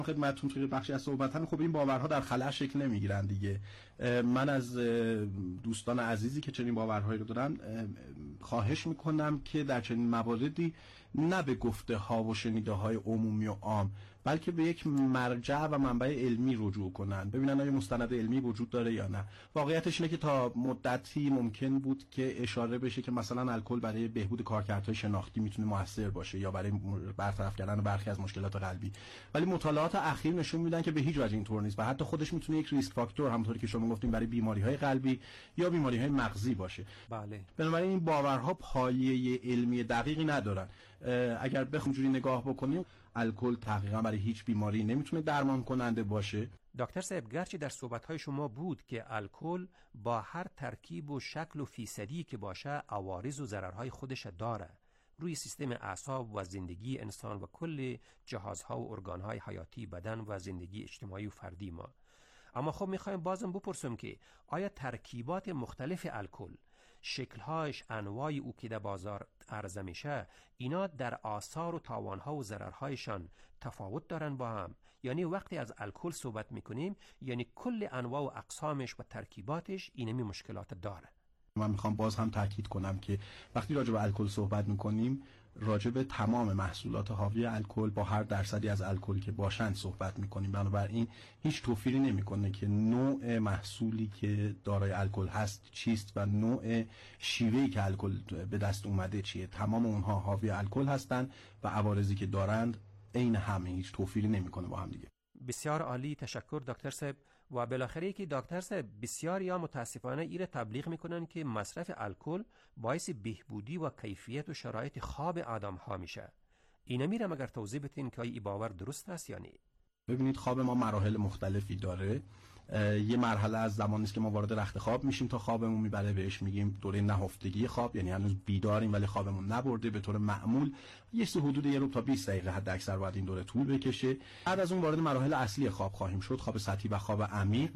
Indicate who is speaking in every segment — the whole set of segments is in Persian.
Speaker 1: خدمتتون توی بخشی از صحبتم، خب این باورها در خلأ شکل نمیگیرن دیگه. من از دوستان عزیزی که چنین باورهایی رو دارن خواهش میکنم که در چنین مواردی نه به گفته ها و شنیده های عمومی و عام، بلکه به یک مرجع و منبع علمی رجوع کنن، ببینن آیا مستند علمی وجود داره یا نه. واقعیتش اینه که تا مدتی ممکن بود که اشاره بشه که مثلا الکل برای بهبود کارکردهای شناختی میتونه موثر باشه یا برای برطرف کردن برخی از مشکلات قلبی، ولی مطالعات اخیر نشون میدن که به هیچ وجه اینطور نیست و حتی خودش میتونه یک ریسک فاکتور، همونطوری که شما گفتین، برای بیماری‌های قلبی یا بیماری‌های مغزی باشه.
Speaker 2: بله.
Speaker 1: بنابراین این باورها پایه علمی دقیقی ندارن. اگر بخوام جوری نگاه بکنیم، الکل تقریبا برای هیچ بیماری نمیتونه درمان کننده باشه.
Speaker 2: دکتر صاحب، گرچه در صحبت‌های شما بود که الکل با هر ترکیب و شکل و فیصدی که باشه عوارض و ضررهای خودش داره روی سیستم اعصاب و زندگی انسان و کل جهازها و ارگانهای حیاتی بدن و زندگی اجتماعی و فردی ما. اما خب میخوایم بازم بپرسم که آیا ترکیبات مختلف الکل، شکلهایش، انواع او که در بازار عرضه میشه، اینا در آثار و تاوانها و ضررهایشان تفاوت دارن با هم؟ یعنی وقتی از الکل صحبت میکنیم یعنی کل انواع و اقسامش و ترکیباتش اینمی مشکلات داره؟
Speaker 1: من میخوام باز هم تاکید کنم که وقتی راجع به الکل صحبت میکنیم راجع به تمام محصولات حاوی الکل با هر درصدی از الکل که باشند صحبت میکنیم. بنابراین هیچ توفیری نمیکنه که نوع محصولی که دارای الکل هست چیست و نوع شیوهی که الکل به دست اومده چیه. تمام اونها حاوی الکل هستند و عوارضی که دارند عین همه، هیچ توفیری نمیکنه با هم دیگه.
Speaker 2: بسیار عالی، تشکر دکتر صاحب. و بالاخره که دکتر صاحب بسیار یا متاسفانه ایره تبلیغ میکنن که مصرف الکل باعث بهبودی و کیفیت و شرایط خواب آدم ها میشه. اینا میرم اگر توضیح بدین که این باور درست است یا نه؟
Speaker 1: ببینید، خواب ما مراحل مختلفی داره. یه مرحله از زمانی است که ما وارد رخت خواب میشیم تا خوابمون میبره، بهش میگیم دوره نهفتگی خواب، یعنی هنوز بیداریم ولی خوابمون نبرده. به طور معمول حدود 1 تا 20 دقیقه حد اکثر باید این دوره طول بکشه. بعد از اون وارد مراحل اصلی خواب خواهیم شد، خواب سطحی و خواب عمیق.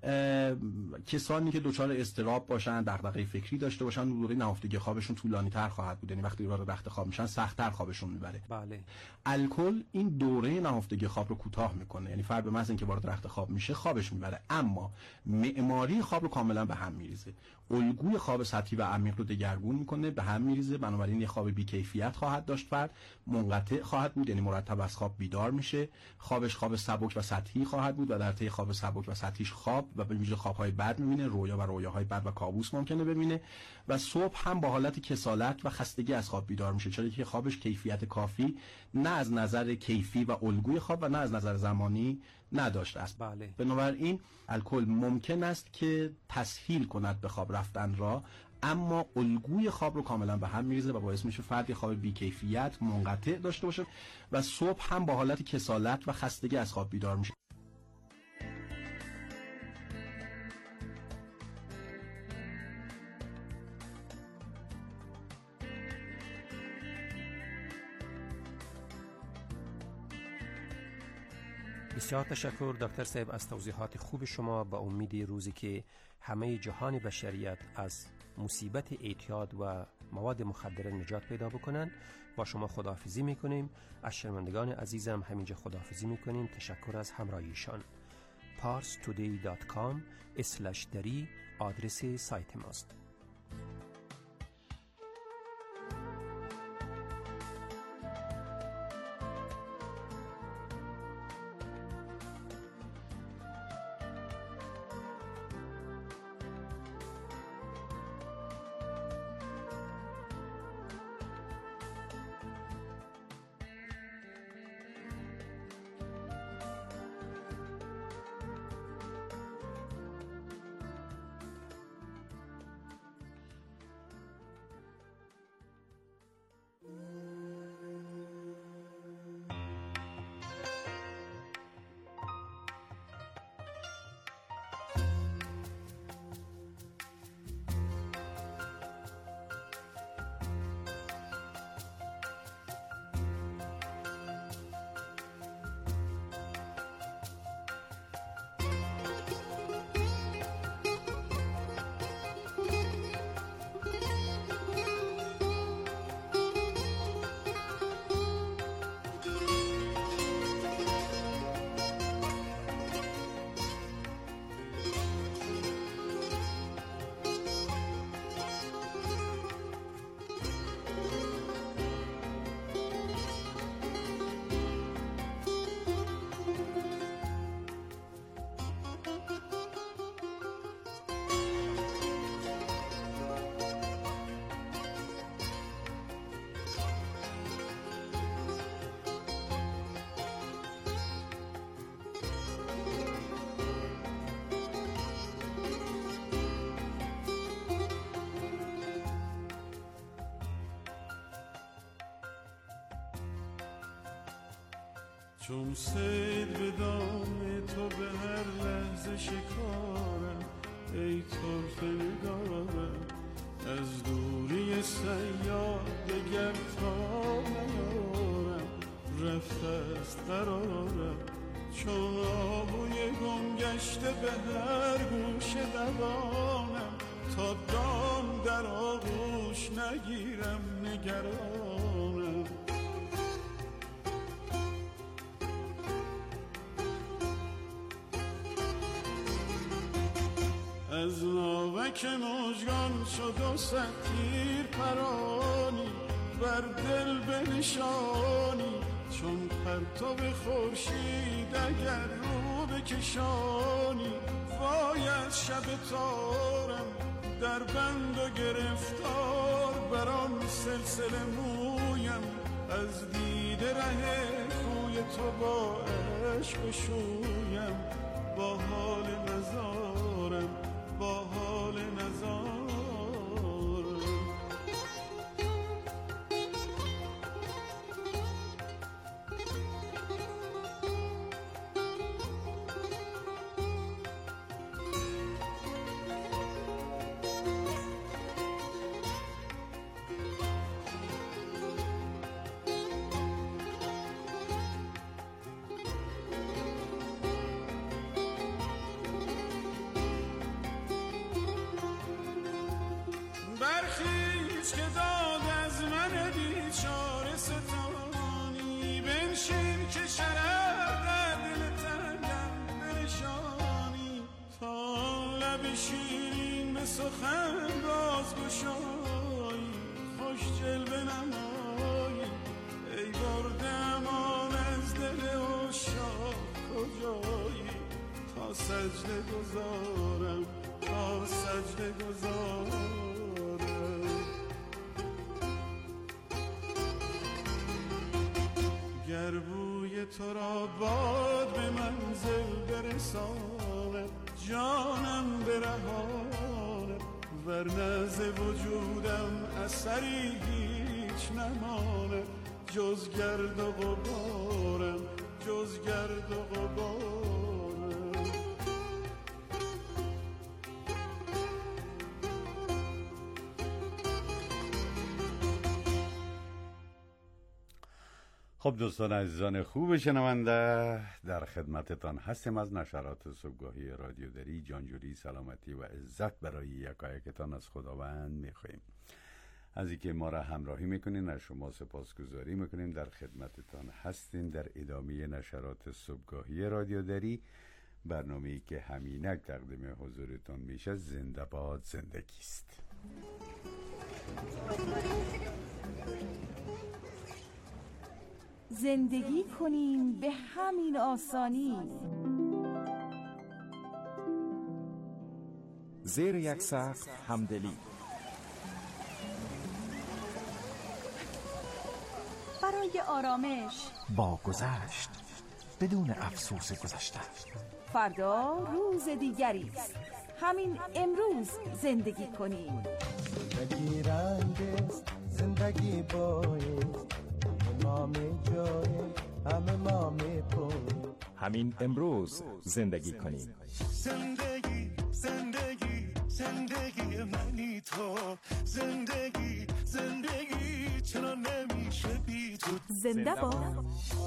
Speaker 1: کسانی که دچار اضطراب باشن، دغدغه فکری داشته باشن، دوره نهفتگی خوابشون طولانی تر خواهد بود، یعنی وقتی وارد رخت خواب میشن سخت تر خوابشون میبره.
Speaker 2: بله.
Speaker 1: الکل این دوره نهفتگی خواب رو کوتاه میکنه، یعنی فرد به محض اینکه وارد رخت خواب میشه خوابش میبره، اما معماری خواب رو کاملا به هم میریزه. الگوی خواب سطحی و عمیق رو دگرگون میکنه، به هم میریزه. بنابراین یه خواب بی‌کیفیت خواهد داشت، فرد منقطع خواهد بود، یعنی مرتب از خواب بیدار میشه. خوابش خواب سبک و سطحی خواهد بود و در طی خواب سبک و سطحیش خواب و به ویژه خواب‌های بد می‌بینه، رویا و رویاهای بد و کابوس ممکنه ببینه و صبح هم با حالت کسالت و خستگی از خواب بیدار میشه، چرا که خوابش کیفیت کافی نه از نظر کیفی و الگوی خواب و نه از نظر زمانی نداشته است.
Speaker 2: بله.
Speaker 1: بنابراین الکل ممکن است که تسهیل کند به خواب رفتن را، اما الگوی خواب رو کاملا به هم میریزه و باعث میشه فرد خواب بی‌کیفیت منقطع داشته باشه و صبح هم با حالت کسالت و خستگی از خواب بیدار میشه.
Speaker 2: بسیار تشکر دکتر صاحب از توضیحات خوب شما. با امید روزی که همه جهان بشریت از مصیبت اعتیاد و مواد مخدر نجات پیدا بکنن، با شما خداحافظی میکنیم. از شنوندگان عزیزم همینجا خداحافظی میکنیم. تشکر از همراهیشان. parstoday.com/dari آدرس سایت ماست.
Speaker 3: چون سیل به دام تو به هر لحظه شکارم، ای طرف نگارم از دوری سیاد دگر تا نیارم، رفته است قرارم چون آهوی گم گشته به هر گوش دوانم، تا دام در آغوش نگیرم نگرانم. از ناوک مژگان شد و صد تیر پرانی، بر دل بنشانی چون پرتو خورشید اگر رو بکشانی. وای از شب تارم در بند و گرفتار، بران سلسله مویم از دیده ره کوی تو با عشق شویم. با حال نزارم با حال نزارم. برخیز که داد از من بیچاره ستانی، بنشین که شرر در دل تنگم بنشانی. تا لب شیرین به سخن باز گشایی، خوش جلوه نمایی ای برده امان از دل عشاق کجایی. تا سجده گذارم تا سجده گذارم. گر بوی تو را باد به منزل برساند، جانم برهاند ورنه ز وجودم اثری هیچ نماند. جز گرد و غبارم جز گرد و غبارم.
Speaker 4: خب دوستان عزیزان خوب شنونده، در خدمتتان هستیم از نشرات صبحگاهی رادیو دری. جانجوری، سلامتی و عزت برای یکایکتان از خداوند میخواییم. از اینکه ما را همراهی میکنین از شما سپاسگزاری میکنیم. در خدمتتان هستیم در ادامه نشرات صبحگاهی رادیو دری، برنامه‌ای که همینک تقدیم حضورتان میشه. زنده باد زندگی است.
Speaker 5: زندگی کنیم به همین آسانی،
Speaker 6: زیر یک سقف همدلی،
Speaker 5: برای آرامش
Speaker 6: با گذشت بدون افسوس گذشته.
Speaker 5: فردا روز دیگری است، همین امروز زندگی کنیم.
Speaker 7: زندگی رنگ است، زندگی بایست، ما می جاییم همه ما می پویم.
Speaker 6: همین امروز زندگی کنیم.
Speaker 8: زندگی زندگی زندگی منی تو، زندگی زندگی چرا نمیشه بی تو.
Speaker 5: زنده باد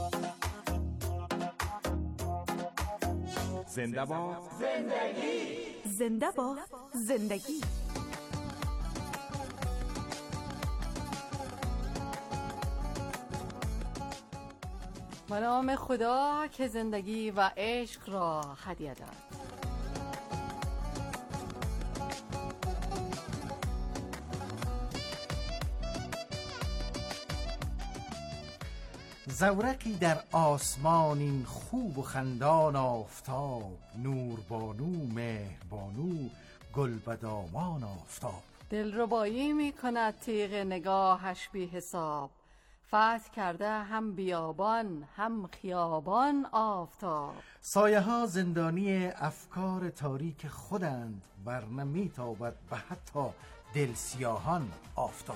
Speaker 6: زنده باد
Speaker 5: زندگی، زنده باد زندگی.
Speaker 9: به نام خدا که زندگی و عشق را هدیه داد.
Speaker 10: زورقی در آسمان این خوب و خندان آفتاب، نور بانو مهر بانو گل بدامان آفتاب.
Speaker 9: دلربایی می کند تیغ نگاهش بی حساب، فتح کرده هم بیابان هم خیابان آفتاب.
Speaker 10: سایه ها زندانی افکار تاریک خودند، ورنه میتابد به حتی دل سیاهان آفتاب.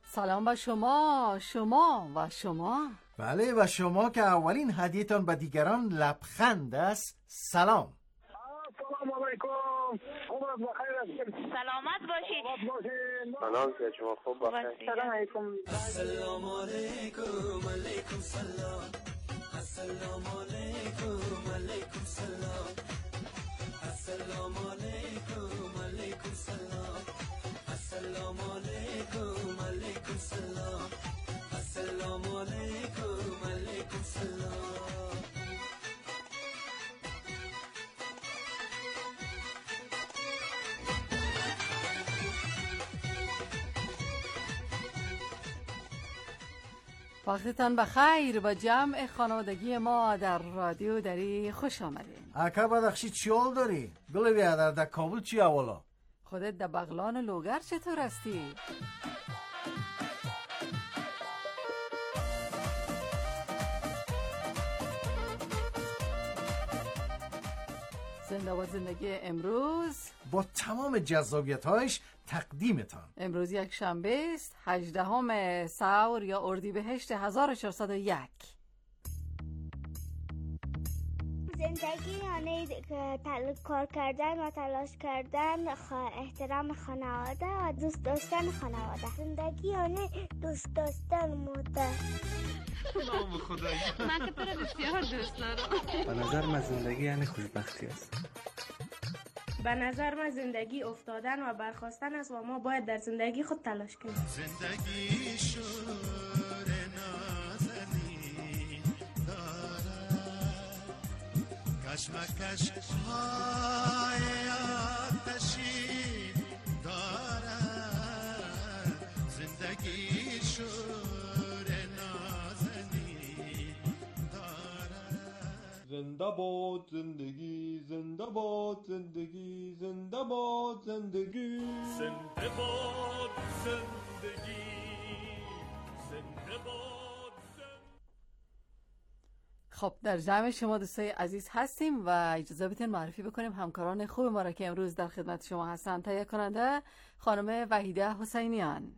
Speaker 9: سلام به شما، شما و شما.
Speaker 10: بله و شما که اولین هدیه‌تان به دیگران لبخند است. سلام.
Speaker 11: سلام علیکم. عمر بخیر. سلامت باشید.
Speaker 12: سلام که شما خوب باشید.
Speaker 11: سلام علیکم.
Speaker 13: السلام علیکم. علیکم سلام. السلام علیکم. علیکم سلام. السلام علیکم. علیکم سلام. السلام علیکم. علیکم سلام. السلام علیکم. علیکم سلام.
Speaker 9: وقتتان بخیر و جمع خانوادگی ما در رادیو دری خوش آمدین.
Speaker 10: اکا بدخشی چی حال داری؟ گله بیادر در کابل چی اولا؟
Speaker 9: خودت در بغلان لوگر چطور هستی؟ زنده با زندگی امروز
Speaker 10: با تمام جذابیت‌هایش تقدیمتان.
Speaker 9: امروز یک شنبه است، 18 سور یا اردیبهشت 1401.
Speaker 14: زندگی یعنی کار کردن و تلاش کردن، احترام خانواده و دوست داشتن خانواده. زندگی یعنی دوست داشتن مادر.
Speaker 15: نام خدایی.
Speaker 16: من که تو رو بسیار دوست دارم.
Speaker 17: به نظر من زندگی یعنی خوشبختی است.
Speaker 18: به نظر من زندگی افتادن و برخاستن است و ما باید در زندگی خود تلاش کنیم.
Speaker 8: زندگی شور نازنین دارد، کشمکش های آتشین دارد. زندگی شور نازنین دارد.
Speaker 3: زنده باد زندگی، زنده باد زندگی، زنده باد زندگی،
Speaker 8: زنده باد زندگی، زنده باد.
Speaker 9: خب در جمع شما دوستای عزیز هستیم و اجازه بدین معرفی بکنیم همکاران خوب ما را که امروز در خدمت شما هستند. تهیه کننده خانم وحیده حسینیان،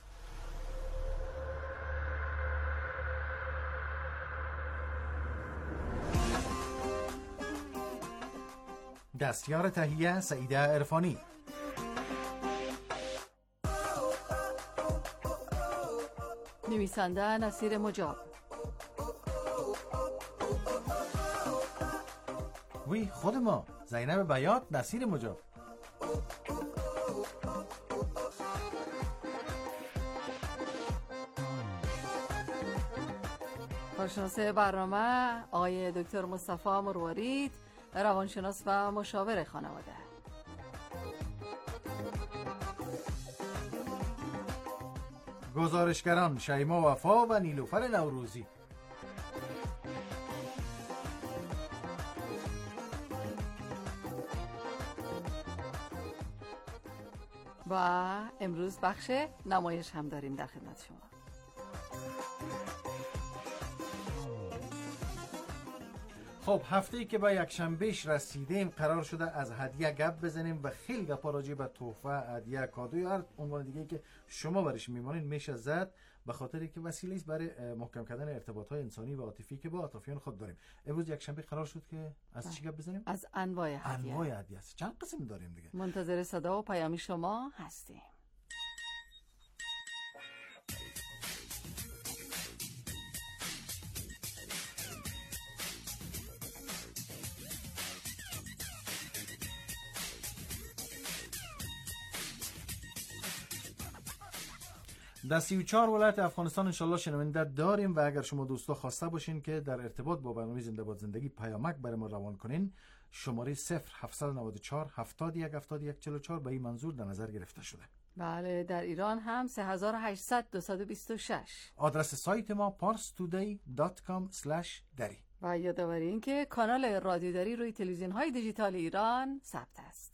Speaker 10: دستیار تهیه سعیده عرفانی،
Speaker 9: نویسنده نصیر مجاب،
Speaker 10: وی خود ما زینب بیات نصیر مجاب،
Speaker 9: کارشناس برنامه آقای دکتر مصطفی مروارید، روانشناس و مشاور خانواده.
Speaker 10: گزارشگران شیما وفا و نیلوفر نوروزی.
Speaker 9: و امروز بخش نمایش هم داریم در خدمت شما.
Speaker 10: خب هفته‌ای که با یک شنبهش رسیدیم قرار شده از هدیه گپ بزنیم و خیلی گپا راجع به تحفه، هدیه، کادو یا هر عنوان دیگه‌ای که شما برش میمانین میشه زد، به خاطری که وسیله است برای محکم کردن ارتباطات انسانی و عاطفی که با اطرافیان خود داریم. امروز یک شنبه قرار شد که از چی گپ بزنیم؟
Speaker 9: از انواع هدیه.
Speaker 10: انواع هدیه است. چند قسم داریم دیگه.
Speaker 9: منتظر صدا و پیام شما هستیم.
Speaker 10: در 34 ولایت افغانستان انشالله شنونده داریم و اگر شما دوستا خواسته باشین که در ارتباط با برنامه زنده باد زندگی پیامک برای ما روان کنین، شماره 0794 71 71 44 به این منظور در نظر گرفته شده.
Speaker 9: بله در ایران هم 3800 226.
Speaker 10: آدرس سایت ما parstoday.com/dari.
Speaker 9: و یادآوری این که کانال رادیو دری روی تلویزیون های دیجیتال ایران ثبت است.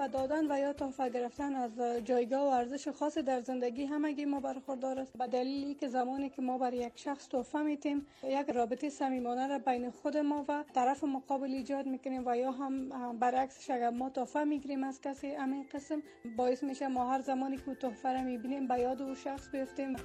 Speaker 19: تحفه دادن و یا تحفه گرفتن از جایگاه و ارزش خاص در زندگی همگی ما برخوردار است، به دلیلی که زمانی که ما بر یک شخص تحفه میتیم یک رابطه صمیمانه را بین خود ما و طرف مقابل ایجاد میکنیم و یا هم برعکسش اگر ما تحفه میگیریم از کسی همین قسم باعث میشه ما هر زمانی که تحفه را میبینیم به یاد او شخص بیفتیم.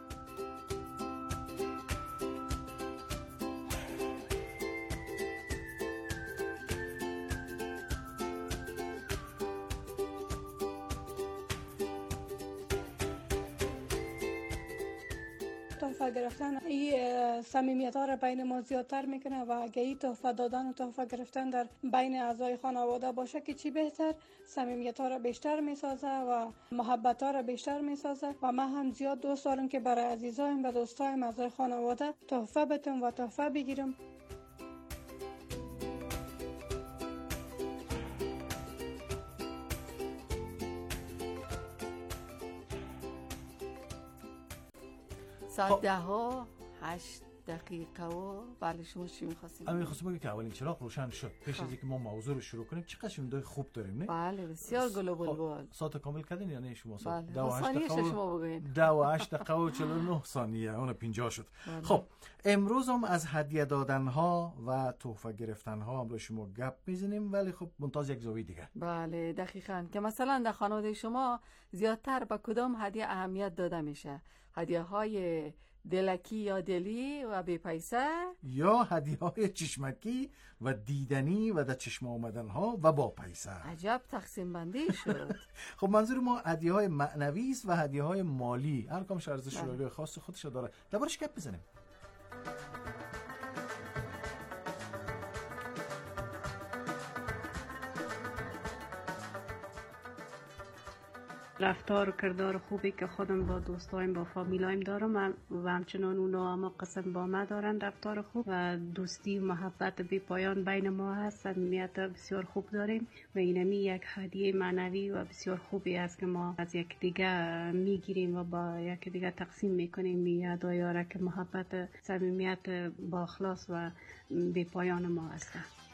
Speaker 19: تحفه گرفتن این صمیمیت ها را بین ما زیادتر میکنه و اگه این تحفه دادن و تحفه گرفتن در بین اعضای خانواده باشه که چی بهتر، صمیمیت ها را بیشتر میسازه و محبت ها را بیشتر میسازه و من هم زیاد دوست دارم که برای عزیزایم و دوستایم اعضای خانواده تحفه بدم و تحفه بگیرم.
Speaker 9: ساعت 10:08 و بله شما چی می‌خواستید؟
Speaker 10: من می‌خواستم بگم که اولین چراغ روشن شد پیش از اینکه ما موضوع رو شروع کنیم. چقدر شنونده خوب داریم نه؟
Speaker 9: بله بسیار گل و بلبل.
Speaker 10: ساعت کامل کردین یا نه شما؟
Speaker 9: ساعت 12 شما بگین.
Speaker 10: 28 دقیقه و 49 ثانیه اون 50 شد.
Speaker 9: بله.
Speaker 10: خب امروز هم از هدیه دادن ها و تحفه گرفتن ها هم رو شما گپ میزنیم، ولی خب ممتاز یک زاویه دیگه.
Speaker 9: بله دقیقاً که مثلا در خانواده شما زیادتر به کدام هدیه اهمیت داده میشه؟ هدیه های دلکی یا دلی و بی پیسه
Speaker 10: یا هدیه های چشمکی و دیدنی و در چشم آمدن ها و با پیسه؟
Speaker 9: عجب تقسیم بندی شد.
Speaker 10: خب منظور ما هدیه های معنوی است و هدیه های مالی، هر کامش ارزش خاص خودش داره. دربارش گپ بزنیم.
Speaker 16: رفتار و کردار خوبی که خودم با دوستایم با فامیلایم دارم و همچنان اونا هم قسم با ما دارن رفتار خوب و دوستی و محبت بی پایان بین ما هست. صمیمیت بسیار خوب داریم و اینمی یک هدیه معنوی و بسیار خوبی است که ما از یک دیگه میگیریم و با یک دیگه تقسیم میکنیم. یادآور را که محبت صمیمیت با اخلاص و بی پایان ما هست.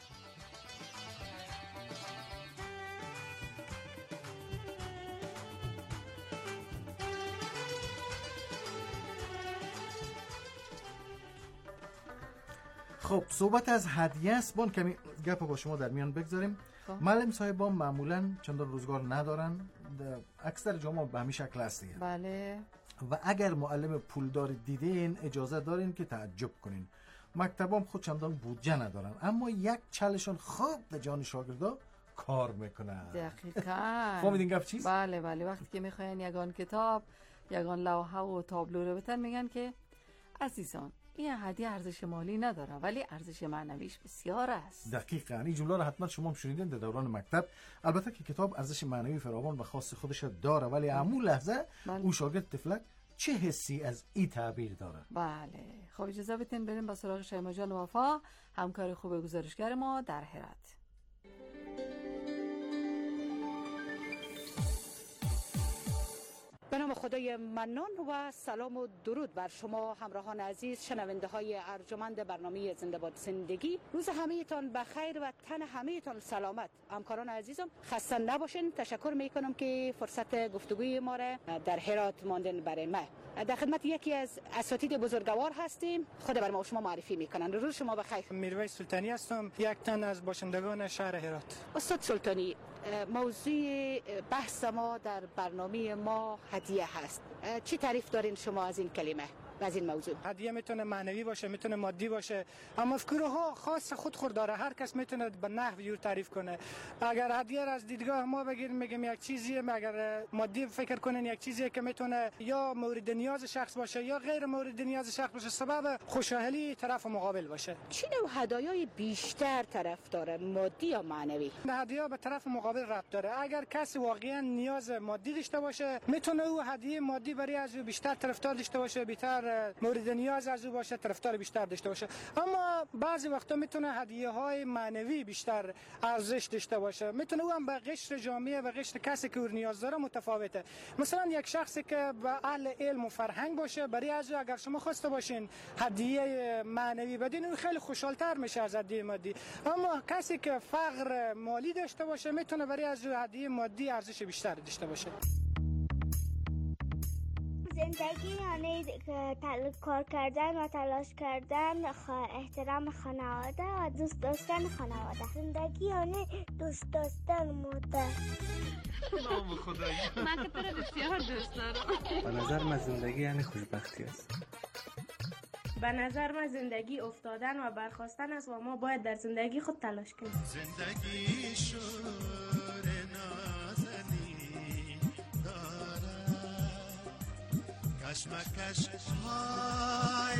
Speaker 10: خب صحبت از هدیه است، بان کمی گپ با شما در میان بگذاریم. معلم صاحبان معمولا چندان روزگار ندارن، اکثر جامعه به همین شکل هست دیگه.
Speaker 9: بله.
Speaker 10: و اگر معلم پولدار دیدین اجازه دارین که تعجب کنین. مکتبام خود چندان بودجه ندارن، اما یک چلشون خوب به جان شاگردا کار میکنن.
Speaker 9: دقیقاً.
Speaker 10: فهمیدین گپ چیست؟
Speaker 9: بله بله، وقتی که میخواین یگان کتاب، یگان لوحه و تابلو رو بتن میگن که عزیزان این هدیه ارزش مالی نداره ولی ارزش معنویش بسیار است.
Speaker 10: دقیقاً این جمله رو حتما شما هم شنیدین در دوران مکتب. البته که کتاب ارزش معنوی فراوان و خاص خودش داره، ولی همون لحظه اون شاگرد طفلک چه حسی از این تعبیر داره.
Speaker 9: بله خب اجازه بدین بریم با سراغ شیما جان وفا، همکار خوب گزارشگر ما در هرات.
Speaker 20: به نام خدای منان و سلام و درود بر شما همراهان عزیز، شنونده های ارجمند برنامه زنده باد زندگی. روز همه تان بخیر و تن همه تان سلامت. همکاران عزیزم خسته نباشین. تشکر میکنم که فرصت گفتگوی ما را در هرات ماندن برای ما. در خدمت یکی از اساتید بزرگوار هستیم، خود بر ما و شما معرفی میکنن. روز شما بخیر.
Speaker 21: میرویس سلطانی هستم، یک تن از باشندگان شهر هرات.
Speaker 20: استاد سلطانی، موضوع بحث ما در برنامه ما هدیه هست. چی تعریف دارین شما از این کلمه و از این موضوع؟
Speaker 21: هدیه میتونه معنوی باشه، میتونه مادی باشه، اما مفکورها خاص خود داره. هر کس میتونه به نحوی تعریف کنه. اگر هدیه را از دیدگاه ما بگیریم میگیم یک چیزیه، اگر مادی فکر کنین یک چیزیه که میتونه یا مورد نیاز شخص باشه یا غیر مورد نیاز شخص باشه، سبب خوشحالی طرف مقابل باشه.
Speaker 20: چی نوع هدایای بیشتر طرف داره، مادی یا معنوی؟
Speaker 21: هدیه به طرف مقابل ربط داره. اگر کسی واقعا نیاز مادی داشته باشه میتونه او هدیه مادی برای از بیشتر طرفدار داشته باشه، بیشتر بیشتر مورد نیاز از او باشه، طرفدار بیشتر داشته باشه. اما بعضی وقتا میتونه هدیه‌های معنوی بیشتر ارزش داشته باشه. میتونه او هم به قشر جامعه و قشر کسی که او نیاز داره متفاوته. مثلا یک شخصی که به اهل علم و فرهنگ باشه، برای از او اگر شما خواسته باشین هدیه معنوی بدین، او خیلی خوشحال‌تر میشه از هدیه مادی. اما کسی که فقر مالی داشته باشه، میتونه برای از او هدیه مادی ارزش بیشتر داشته باشه.
Speaker 14: زندگی یعنی کار کردن و تلاش کردن، احترام خانواده و دوست داشتن خانواده. زندگی یعنی دوست داشتن مادر.
Speaker 15: نام خدایی.
Speaker 18: من که تو رو بسیار دوست دارم.
Speaker 17: به نظر من زندگی یعنی خوشبختی است.
Speaker 18: به نظر من زندگی افتادن و برخاستن است و ما باید در زندگی خود تلاش کنیم.
Speaker 13: زندگی شور نازنی دارد، کشمکش های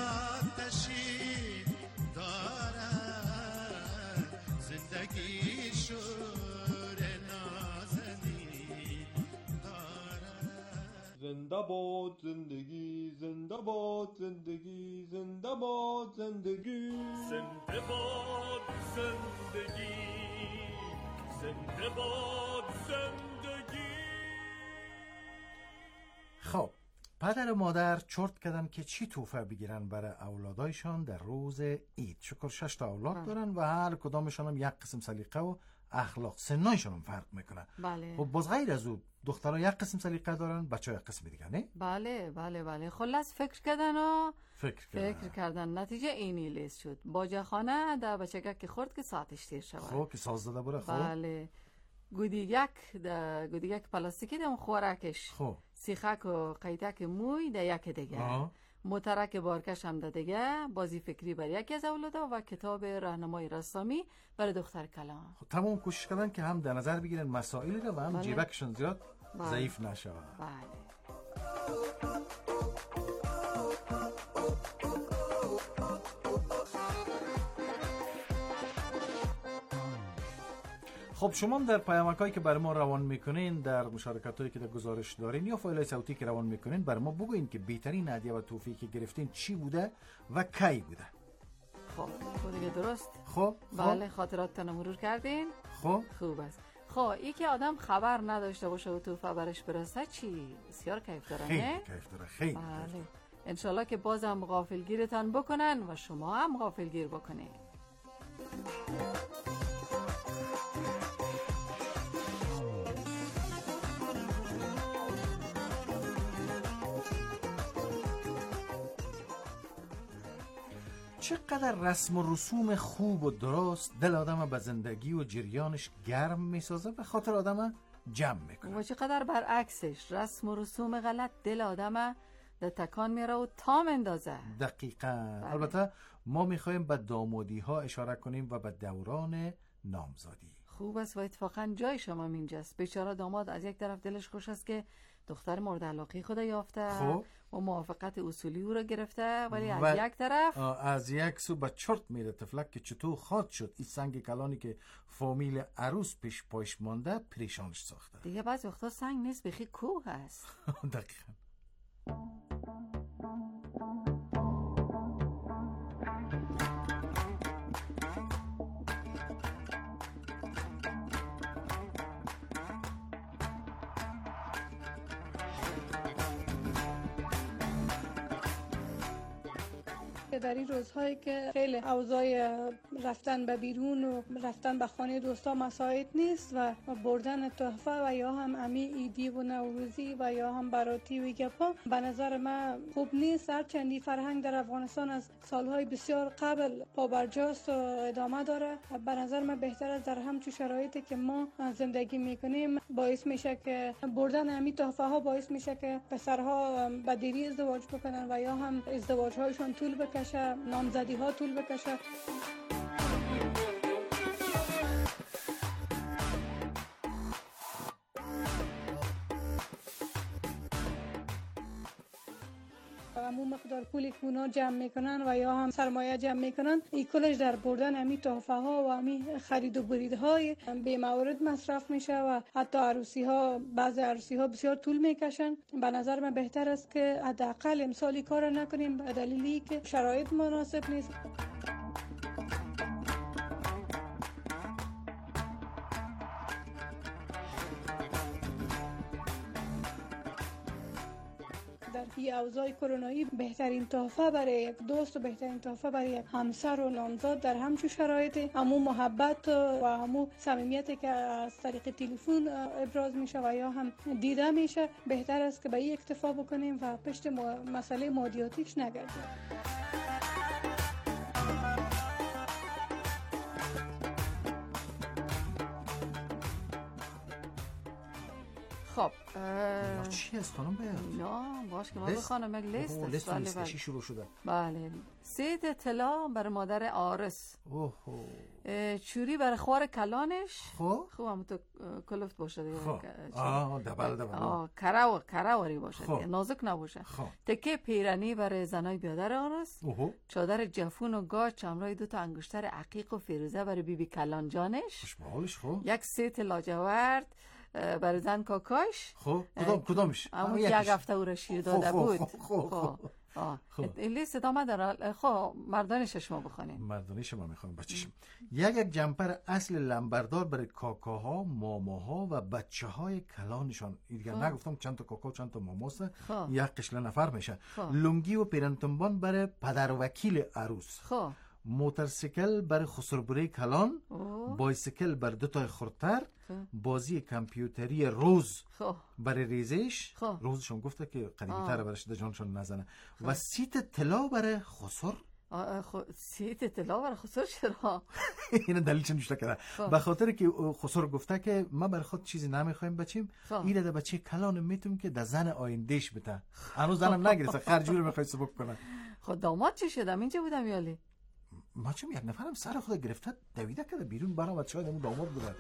Speaker 13: آتشی دارد. زندگی شور نازنی دارد.
Speaker 3: زنده باد زندگی، زنده باد زندگی، زنده باد زندگی،
Speaker 8: زنده باد زندگی، زنده باد زندگی.
Speaker 10: خب پدر و مادر چرت کردن که چی تحفه بگیرن برای اولادایشان در روز عید. شکر 6 تا اولاد دارن و هر کدامشان هم یک قسم سلیقه و اخلاق سنایشان هم فرق میکنه.
Speaker 9: بله.
Speaker 10: خب باز غیر از او دخترها یک قسم سلیقه دارن، بچه‌ها یک قسم دیگه، نه؟
Speaker 9: بله. خلاص فکر کردن نتیجه اینی لیست شد. باجخانه در بچگک که خورد که ساعتش تیر شود.
Speaker 10: خب که ساز داده بره. خب
Speaker 9: بله. گودیگک پلاستیکی دم خوراکش.
Speaker 10: خب
Speaker 9: سیخک و قیتک موی در یک دیگه. موترک بارکش هم ده دیگه. بازی فکری بر یکی از اولادا و کتاب راهنمای رسامی برای دختر کلام.
Speaker 10: تمام کوشش کردن که هم در نظر بگیرن مسائلی رو و هم جیبکشون زیاد ضعیف نشه.
Speaker 9: بله.
Speaker 10: خب شما هم در پیامکایی که برای ما روان میکنین، در مشارکتایی که در گزارش دارین یا فایل صوتی که روان میکنین، برای ما بگوین که بهترین هدیه و تحفه‌ای که گرفتین چی بوده و کی بوده.
Speaker 9: خب دیگه درست.
Speaker 10: خب
Speaker 9: بله خاطراتتون مرور کردین.
Speaker 10: خب
Speaker 9: خوب است. خب این که آدم خبر نداشته باشه و تحفه برش برسه چی بسیار کیف داره، نه؟
Speaker 10: کیف داره خیلی.
Speaker 9: بله. انشالله که بازم غافلگیرتان بکنن و شما هم غافلگیر بکنین.
Speaker 10: چقدر رسم و رسوم خوب و درست دل آدم به زندگی و جریانش گرم میسازه و خاطر آدم جمع میکنه.
Speaker 9: و چقدر برعکسش رسم و رسوم غلط دل آدم در تکان میره و تام اندازه.
Speaker 10: دقیقاً. البته ما میخوایم به دامادی ها اشاره کنیم و به دوران نامزادی.
Speaker 9: خوب است و اتفاقا جای شما اینجاست. بیچاره داماد از یک طرف دلش خوش است که دختر مورد علاقه خود یافته و موافقت اصولی او را گرفته، ولی از یک طرف
Speaker 10: از یک سو به چرت میره تفلک که چطور خواد شد این سنگ کلانی که فامیل عروس پیش پایش مانده پریشانش ساخته.
Speaker 9: دیگه بعضی وقتا سنگ نیست بخی کوه هست.
Speaker 10: دقیقاً.
Speaker 19: در این روزهایی که خیلی اوضاع رفتن به بیرون و رفتن به خانه دوستا مساعد نیست و بردن تحفه و یا هم امی ایدی و نوروزی و یا هم براتی و گپا به نظر من خوب نیست. هرچندی فرهنگ در افغانستان از سالهای بسیار قبل پابرجاست و ادامه داره، به نظر من بهتر است در همچون شرایطی که ما زندگی میکنیم باعث میشه که بردن امی تحفه ها باعث میشه که پسرها به دیری ازدواج بکنن و یا هم ازدواج هایشون طول بکشه، نامزدی ها طول بکشه. همون مقدار پولی که اونا جمع میکنن و یا هم سرمایه جمع میکنن این کلش در بردن همی تحفه ها و همی خرید و بریدهای به موارد مصرف میشه و حتی عروسی ها، بعضی عروسی ها بسیار طول میکشن. به نظر من بهتر است که حداقل امسال کار نکنیم به دلیلی که شرایط مناسب نیست. در این اوضاع کرونایی بهترین تحفه برای یک دوست و بهترین تحفه برای یک همسر و نامزاد در همچون شرایط همون محبت و همون صمیمیتی که از طریق تلفن ابراز میشه و یا هم دیده میشه بهتر است که به این اکتفا بکنیم و پشت مسئله مادیاتیش نگردیم.
Speaker 9: خب
Speaker 10: چی است خانم بیاد؟
Speaker 9: نه باش که ما بخوانم یک لیست است.
Speaker 10: بله چی شروع شده؟
Speaker 9: بله سید طلا برای مادر آرس. چوری برای خوار کلانش. خوب هم تو کلفت باشه دیگه.
Speaker 10: دبل
Speaker 9: کراوری باشه دیگه. نازک نباشه. تکه پیرنی برای زنای بیادر آرس. چادر جفون و گاچ همراه 2 انگشتر عقیق و فیروزه برای بیبی کلان جانش. یک ست لاجورد برای زن کاکاش.
Speaker 10: کدامش؟
Speaker 9: یک هفته او را شیر داده بود. این لیست ادامه داره. خب مردانش شما بخونین.
Speaker 10: مردانش ما میخوام بچه‌شم. یک جمپر اصل لنبردار برای کاکاها، ماماها و بچه های کلانشان. دیگه نگفتم چند تا کاکا چند تا ماماست. یک قشله نفر میشه. لنگی و پیرنتنبان برای پدر وکیل عروس. موتورسیکل برای خسروبره کلان. بایسیکل برای 2 تا خردتر. بازی کامپیوتری روز برای ریزش. روزشون گفته که قریب‌تر برش جانشون نزنه. و سیت طلا برای خسر.
Speaker 9: سیت طلا برای خسر چرا؟
Speaker 10: این دلیل چه نشته کرده؟ به خاطر که خسر گفته که ما برای خود چیزی نمیخوایم بچیم. این ده بچه کلان میتونیم که در زن آیندهش بده. هنوز زنم نگرفته خرجور میخواد سبک کنه.
Speaker 9: خود داماد چی شدم اینجا بودم یالی؟
Speaker 10: ما چون یک نفرم سر خود گرفته دویده کرده بیرون برام و شاید همون داماد بوده.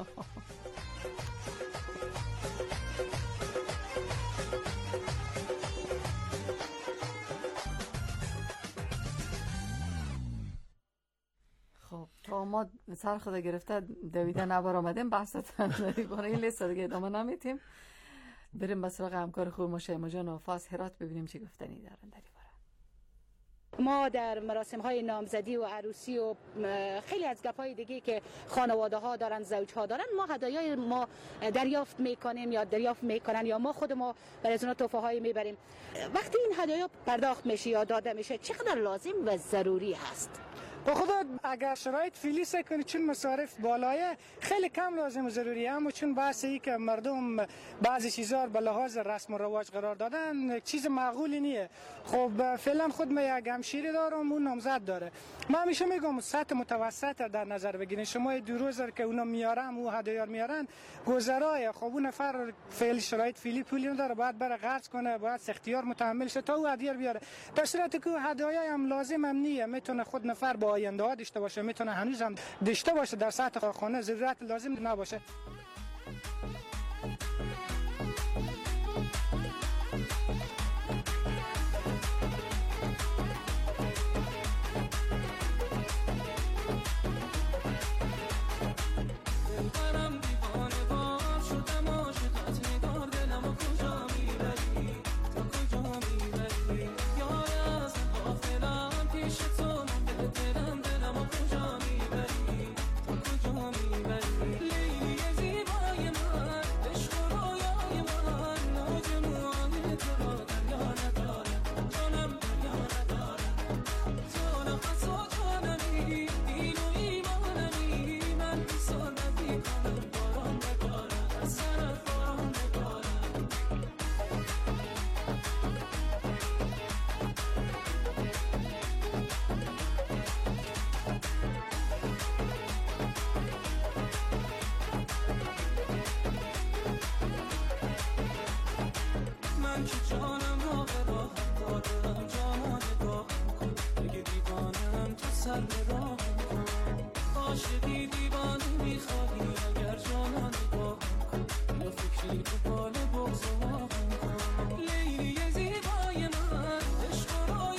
Speaker 9: خب داماد سر خود گرفته دویده نبار آمدیم بحثت نداری کنه. این لیست دیگه ادامه نمیتیم. بریم به سراغ همکار خوب ما شیما جان و فاس هرات ببینیم چی گفتنی دارن در این باره.
Speaker 20: ما در مراسم های نامزدی و عروسی و خیلی از گپ‌های دیگه که خانواده ها دارن، زوج ها دارن، ما هدایای ما دریافت میکنیم یا دریافت میکنن یا ما خود ما برای از اونها تحفه هایی میبریم. وقتی این هدایا پرداخت میشه یا داده میشه چقدر لازم و ضروری هست؟
Speaker 21: خدا اگر شرایط فعلی سکنی چون مصارف بالایه خیلی کم لازم و ضروریه، اما چون بحثی که مردم بعضی چیزا به لحاظ رسم و رواج قرار دادن چیز معقولی نیه. خب فعلا خود من یک همشیری دارم اون نامزد داره. من همیشه میگم سطح متوسط در نظر بگیرین. شما 2 روز که اونا میارن او هدایا میارن گذرای. خب اون نفر فعلی شرایط فعلی پولی نداره، باید بره قرض کنه، باید اختیار متحمل شه تا او هدیه بیاره. در صورتی که هدایا هم لازم هم نیه، میتونه خود نفر با آینده ها داشته باشه، میتونه هنوز هم داشته باشه در سطح خانه، ضرورت لازم نباشه.
Speaker 1: لیلی زیبای من عشق را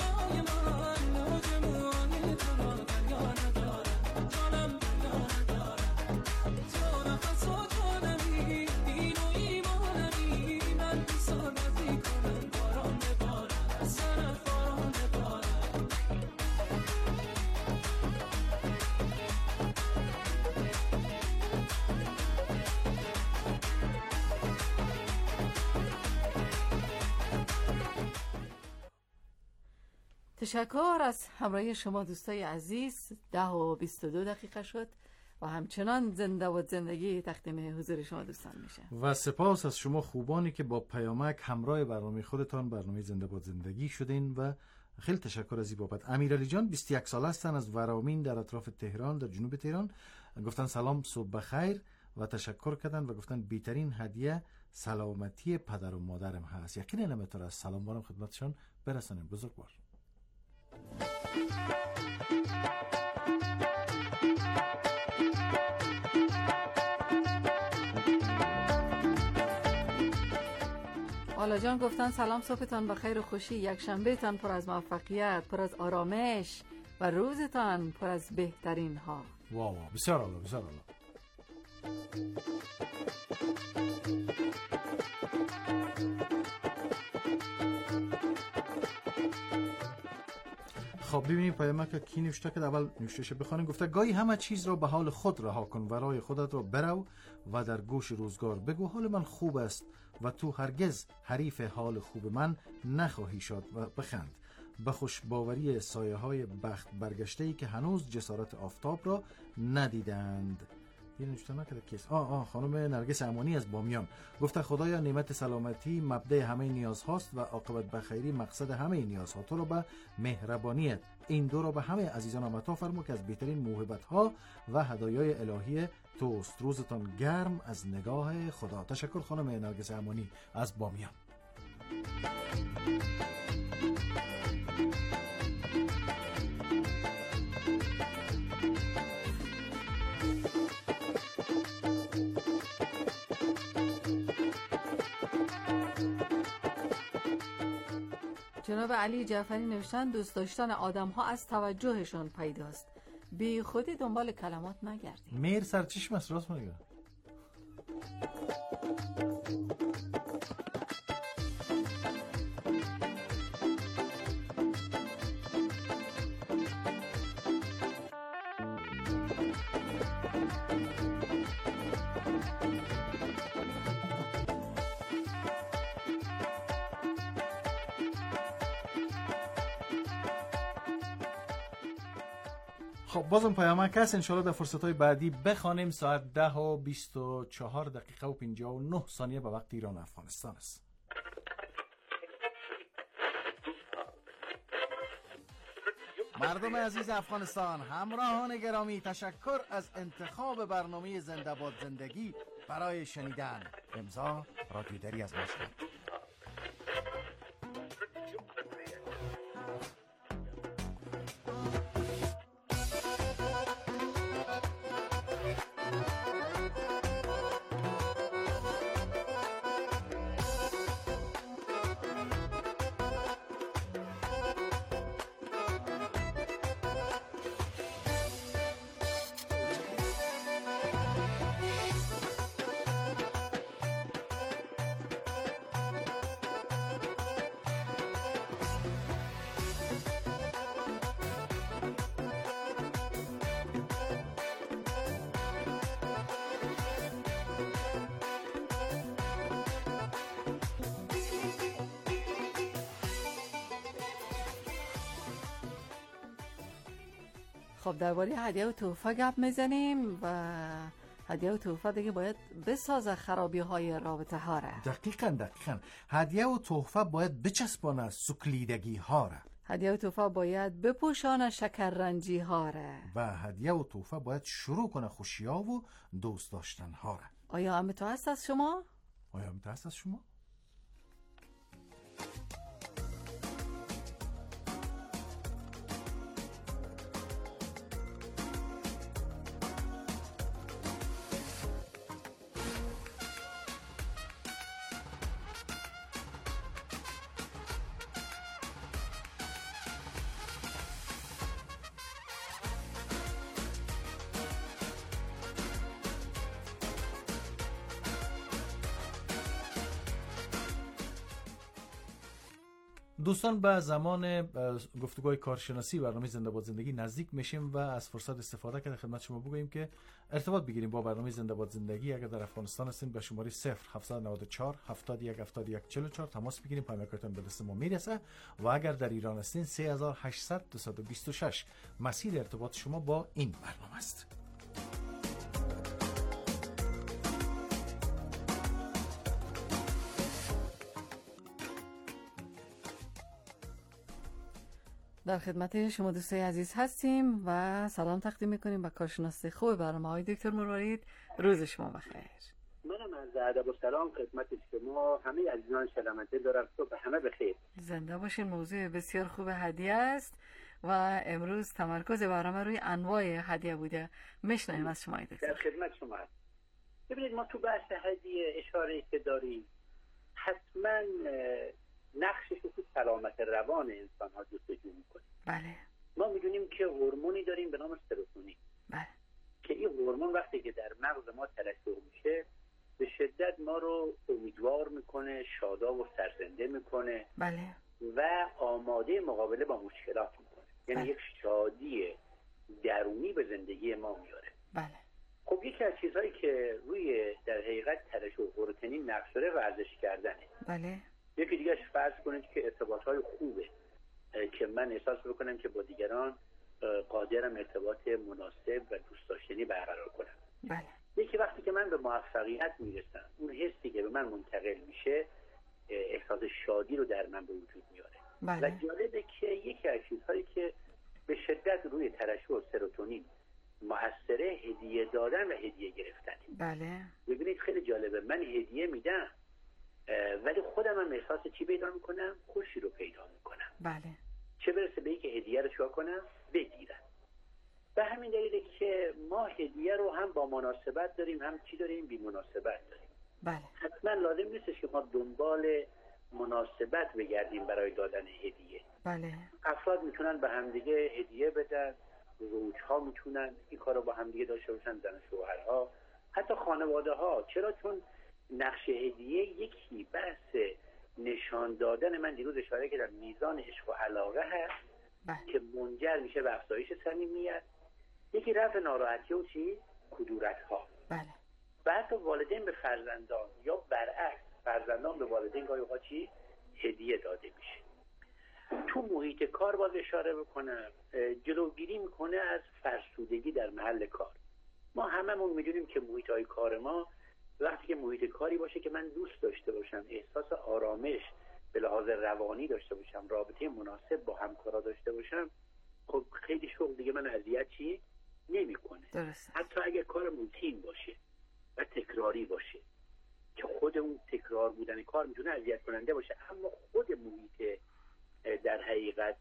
Speaker 9: تشکر از همراهی شما دوستای عزیز. 10:22 شد و همچنان زنده و زندگی تقدیم حضور شما دوستان میشه.
Speaker 10: و سپاس از شما خوبانی که با پیامک همراه برنامه خودتان برنامه زنده با زندگی شدین و خیلی تشکر از این بابت. امیرعلی جان 21 ساله هستن از ورامین در اطراف تهران در جنوب تهران. گفتن سلام صبح بخیر و تشکر کردن و گفتن بهترین هدیه سلامتی پدر و مادرم هست. یقینا نمیتونه از سلام بارم خدمتشان برسانیم. بزرگوار.
Speaker 9: حالا جان گفتن سلام صبحتان بخیر و خوشی، یک شنبه تان پر از موفقیت، پر از آرامش و روزتان پر از بهترین ها.
Speaker 10: واو بسیار عالی بسیار عالی. خب ببینیم پیامک کی نوشته که اول نوشتهش بخونیم. گفته گاهی همه چیز را به حال خود رها کن و راه خودت را برو و در گوش روزگار بگو حال من خوب است و تو هرگز حریف حال خوب من نخواهی شد و بخند به خوشباوری سایه های بخت برگشته ای که هنوز جسارت آفتاب را ندیدند. یه نوشته نکرده کیست؟ خانم نرگس امانی از بامیان گفته خدایا نعمت سلامتی مبدأ همه نیاز هاست و عاقبت بخیری مقصد همه نیاز ها. تو را به مهربانیت این دو را به همه عزیزان عطا فرما که از بهترین موهبت ها و هدایای الهی توست. روزتان گرم از نگاه خدا. تشکر خانم نرگس امانی از بامیان.
Speaker 9: جناب علی جعفری نوشتن دوست داشتن آدم ها از توجهشان پیداست، بی خودی دنبال کلمات نگردید.
Speaker 10: میر سرچشم است راست میگه. خب بازم پیامک هست، انشاءالله در فرصتهای بعدی بخوانیم. ساعت 10:24 و 59 ثانیه به وقت ایران و افغانستان است. مردم عزیز افغانستان، همراهان گرامی، تشکر از انتخاب برنامه زنده باد زندگی برای شنیدن. امضا رادیو دری از مشهد.
Speaker 9: خب درباره هدیه و تحفه گپ میزنیم و هدیه و تحفه دیگه باید بسازه خرابی های رابطه ها را.
Speaker 10: دقیقاً هدیه و تحفه باید بچسبانه سکلیدگی ها را.
Speaker 9: هدیه و تحفه باید بپوشانه شکررنجی ها را.
Speaker 10: و هدیه و تحفه باید شروع کنه خوشی‌ها و دوست داشتن ها را.
Speaker 9: آیا هم تو هست از شما؟
Speaker 10: دوستان به زمان گفتگوهای کارشناسی برنامه زنده باد زندگی نزدیک میشیم و از فرصت استفاده کرده خدمت شما بگوییم که ارتباط بگیریم با برنامه زنده باد زندگی. اگر در افغانستان هستین به شماره 0794 71 71 44 تماس بگیریم، پیامکتون به دست ما میرسه. و اگر در ایران هستین 3800 226 مسیر ارتباط شما با این برنامه است.
Speaker 9: در خدمت شما دوستای عزیز هستیم و سلام تقدیم میکنیم به کارشناس خوب برنامه های دکتر مروارید. روز شما بخیر.
Speaker 1: منم از ادب و سلام خدمت شما همه عزیزان شنونده دارم. صبح همه بخیر.
Speaker 9: زنده باشین. موضوع بسیار خوب هدیه است و امروز تمرکز برنامه روی انواع هدیه بوده. میشنویم از شما دکتر.
Speaker 1: در خدمت شما هست. ببینید ما تو بحث هدیه اشاره که داریم حتما نقشش رو تو سلامت روان انسان ها جستجو میکنیم.
Speaker 9: بله.
Speaker 1: ما میدونیم که هورمونی داریم به نام سروتونین.
Speaker 9: بله.
Speaker 1: که این هورمون وقتی که در مغز ما ترشح میشه به شدت ما رو امیدوار میکنه، شاداب و سرزنده میکنه.
Speaker 9: بله.
Speaker 1: و آماده مقابله با مشکلات میکنه. یعنی یک شادی درونی به زندگی ما میاره.
Speaker 9: بله.
Speaker 1: خب یکی از چیزهایی که روی در حقیقت ترشح سروتونین نقش داره ورزش کردنه.
Speaker 9: بله.
Speaker 1: یکی دیگهش فرض کنید که ارتباط‌های خوبه که من احساس بکنم که با دیگران قادرم ارتباط مناسب و دوست داشتنی برقرار کنم.
Speaker 9: بله.
Speaker 1: یکی وقتی که من به موفقیت میرسم اون حسی که به من منتقل میشه احساس شادی رو در من به وجود میاره.
Speaker 9: بله.
Speaker 1: و جالبه که یکی از چیزهایی که به شدت روی ترشح سروتونین مؤثره هدیه دادن و هدیه گرفتن.
Speaker 9: بله.
Speaker 1: ببینید خیلی جالبه، من هدیه میدم ولی خودم هم احساس چی پیدا میکنم؟ خوشی رو پیدا میکنم.
Speaker 9: بله.
Speaker 1: چه برسه به اینکه هدیه رو چیکار کنم؟ بگیرم. به همین دلیله که ما هدیه رو هم با مناسبت داریم، هم چی داریم؟ بی مناسبت داریم.
Speaker 9: بله.
Speaker 1: حتما لازم نیستش که ما دنبال مناسبت بگردیم برای دادن هدیه.
Speaker 9: بله.
Speaker 1: افراد میتونن به همدیگه هدیه بدن، زوجها میتونن این کار رو با همدیگه داشته باشن، زن و شوهرها، حتی خانواده ها. چرا؟ چون نقش هدیه یکی بحث نشان دادن، من دیروز اشاره کردم، میزان عشق و علاقه هست.
Speaker 9: بله.
Speaker 1: که منجر میشه به افزایش صمیمیت. یکی رفع ناراحتی و چی؟ کدورت ها.
Speaker 9: بله.
Speaker 1: و حتی والدین به فرزندان یا برعکس فرزندان به والدین گاهی اوقات چی؟ هدیه داده میشه. تو محیط کار باز اشاره بکنم، جلوگیری میکنه از فرسودگی در محل کار. ما هممون میدونیم که محیط های کار ما وقتی که محیط کاری باشه که من دوست داشته باشم، احساس آرامش به لحاظ روانی داشته باشم، رابطه مناسب با همکارا داشته باشم، خب خیلی شغل دیگه من اذیت چی نمیکنه. حتی اگر کار روتین باشه و تکراری باشه که خود اون تکرار بودن کار میتونه اذیت کننده باشه، اما خود محیط در حقیقت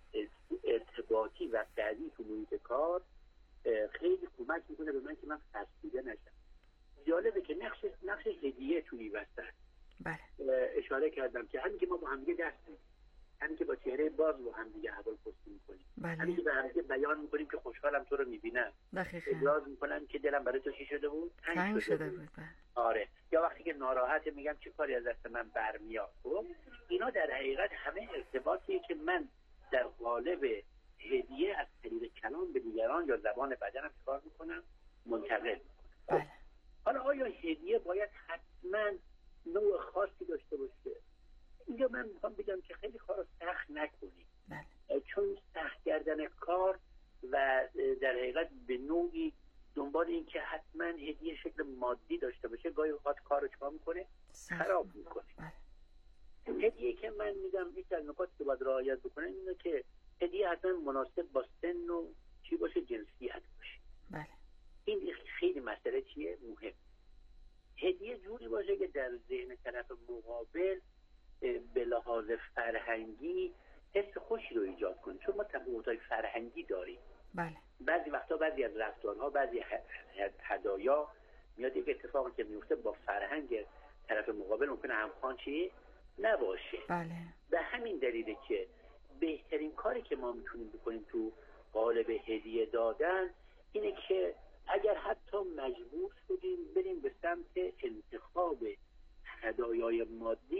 Speaker 1: ارتباطی و قوی تو محیط کار خیلی کمک میکنه به من که من فرسوده نشم. جالبه که نقش هدیه توی وسط.
Speaker 9: بله.
Speaker 1: اشاره کردم که همین که ما با همدیگه دست میدیم، همین که با چهره باز با همدیگه احوالپرسی میکنیم، همین که به همدیگه بیان میکنیم که خوشحالم تو رو میبینم، ابراز میکنم که دلم برای تو چی شده بود؟
Speaker 9: تنگ شده بود.
Speaker 1: آره. یا وقتی که ناراحت میگم چه کاری از دست من برمیاد. خب اینا در حقیقت همه ارتباطیه که من در قالب هدیه از طریق کلام به دیگران یا زبان بدنم کار میکنم، منتقل میکنم. حالا آیا هدیه باید حتما نوع خاصی داشته باشه؟ اینجا من میخوام بگم که خیلی کار رو سخت نکنید. چون سخت کردن کار و در حقیقت به نوعی دنبال این که حتما هدیه شکل مادی داشته باشه گاهی اوقات کار رو چکار میکنه؟ خراب میکنه. هدیه که من میگم یکی از نکاتی که باید رعایت بکنن اینه که هدیه حتما مناسب با سن و چی باشه، جنسیت باشه.
Speaker 9: بله.
Speaker 1: این خیلی مسئله چیه؟ مهم. هدیه جوری باشه که در ذهن طرف مقابل به لحاظ فرهنگی حس خوشی رو ایجاد کنه، چون ما تفاوت‌های فرهنگی داریم.
Speaker 9: بله.
Speaker 1: بعضی وقتا بعضی از رفتارها، بعضی هدایا میاد یک اتفاقی که میفته با فرهنگ طرف مقابل ممکنه همخوان چی نباشه.
Speaker 9: بله.
Speaker 1: به همین دلیله که بهترین کاری که ما میتونیم بکنیم تو قالب هدیه دادن اینه که اگر حتی مجبور شدیم بریم به سمت انتخاب هدایای مادی،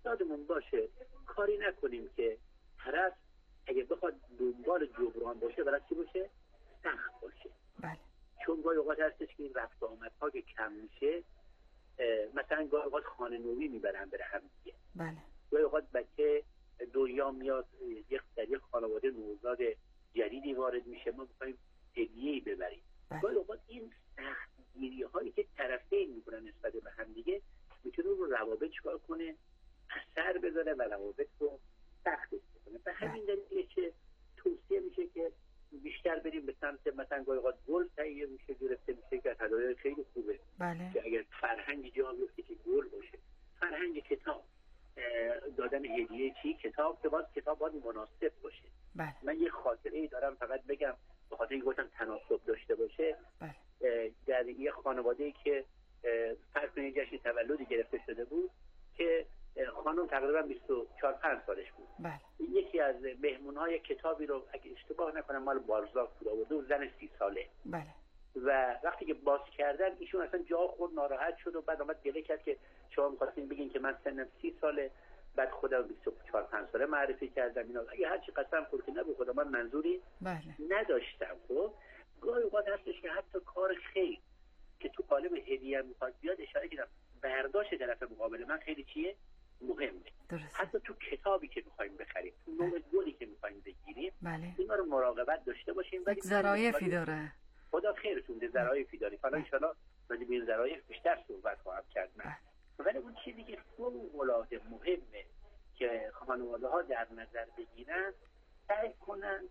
Speaker 1: یادمون باشه کاری نکنیم که طرف اگه بخواد دنبال جبران باشه برای چی باشه؟ سخت باشه.
Speaker 9: بله.
Speaker 1: چون گاهی اوقات هستش که این رفت آمدها که کم میشه، مثلا گاهی اوقات خانه نویی میبرن بره هم دیگه.
Speaker 9: بله.
Speaker 1: گاهی اوقات بچه دنیا میاد در یک خانواده نوزاد جدیدی وارد میشه، ما میخوایم هدیه‌ای ببریم. گاهی اوقات این سختگیری هایی که طرفین میکنن نسبت به هم دیگه میتونه رو روابط چکار کنه؟ اثر بذاره و روابط رو سختش کنه. به همین دلیل که توصیه میشه که بیشتر بریم به سمت مثلا گاهی اوقات گل تهیه میشه، گرفته میشه که هدایای خیلی خوبه.
Speaker 9: بله.
Speaker 1: که اگر فرهنگ جا بیفته که گل باشه، فرهنگ کتاب، دادن هدیه چی؟ کتاب، که باز کتاب باید مناسب باشه.
Speaker 9: بله.
Speaker 1: من یه خاطره ای دارم فقط بگم به خاطر اینکه گفتم تناسب داشته باشه.
Speaker 9: بله.
Speaker 1: در یه خانواده‌ای که فرض کنید جشن تولدی گرفته شده بود که خانم تقریبا 24-25 سالش بود.
Speaker 9: بله.
Speaker 1: یکی از مهمون‌های کتابی رو اگه اشتباه نکنم مال بارزاک بود آورده و زن 30 ساله.
Speaker 9: بله.
Speaker 1: و وقتی که باز کردن ایشون اصلا جا خورد، ناراحت شد و بعد اومد گله کرد که شما می‌خواستین بگین که من سنم 30 ساله، بعد خودم 24-25 ساله معرفی کردم. اینا اگه هر چی قسم خورد که نبود خودم من منظوری نداشتم. خب گاهی اوقات هستش که حتی کار خیر که تو قالب هدیه میخواد بیاد، اشاره کردم برداشت طرف مقابل من خیلی چیه؟ مهمه. حتی تو کتابی که میخوایم بخریم، تو نوع گلی که میخوایم بگیریم، اینا رو مراقبت داشته باشیم.
Speaker 9: ولی ظرایفی داره.
Speaker 1: خدا خیرتون ده، ظرایفی داری. حالا ان شاءالله راجع به این ظرایف بیشتر صحبت خواهم کرد من. ولی اون چیزی که فوق‌العاده مهمه که خانواده‌ها در نظر بگیرن، سعی کنن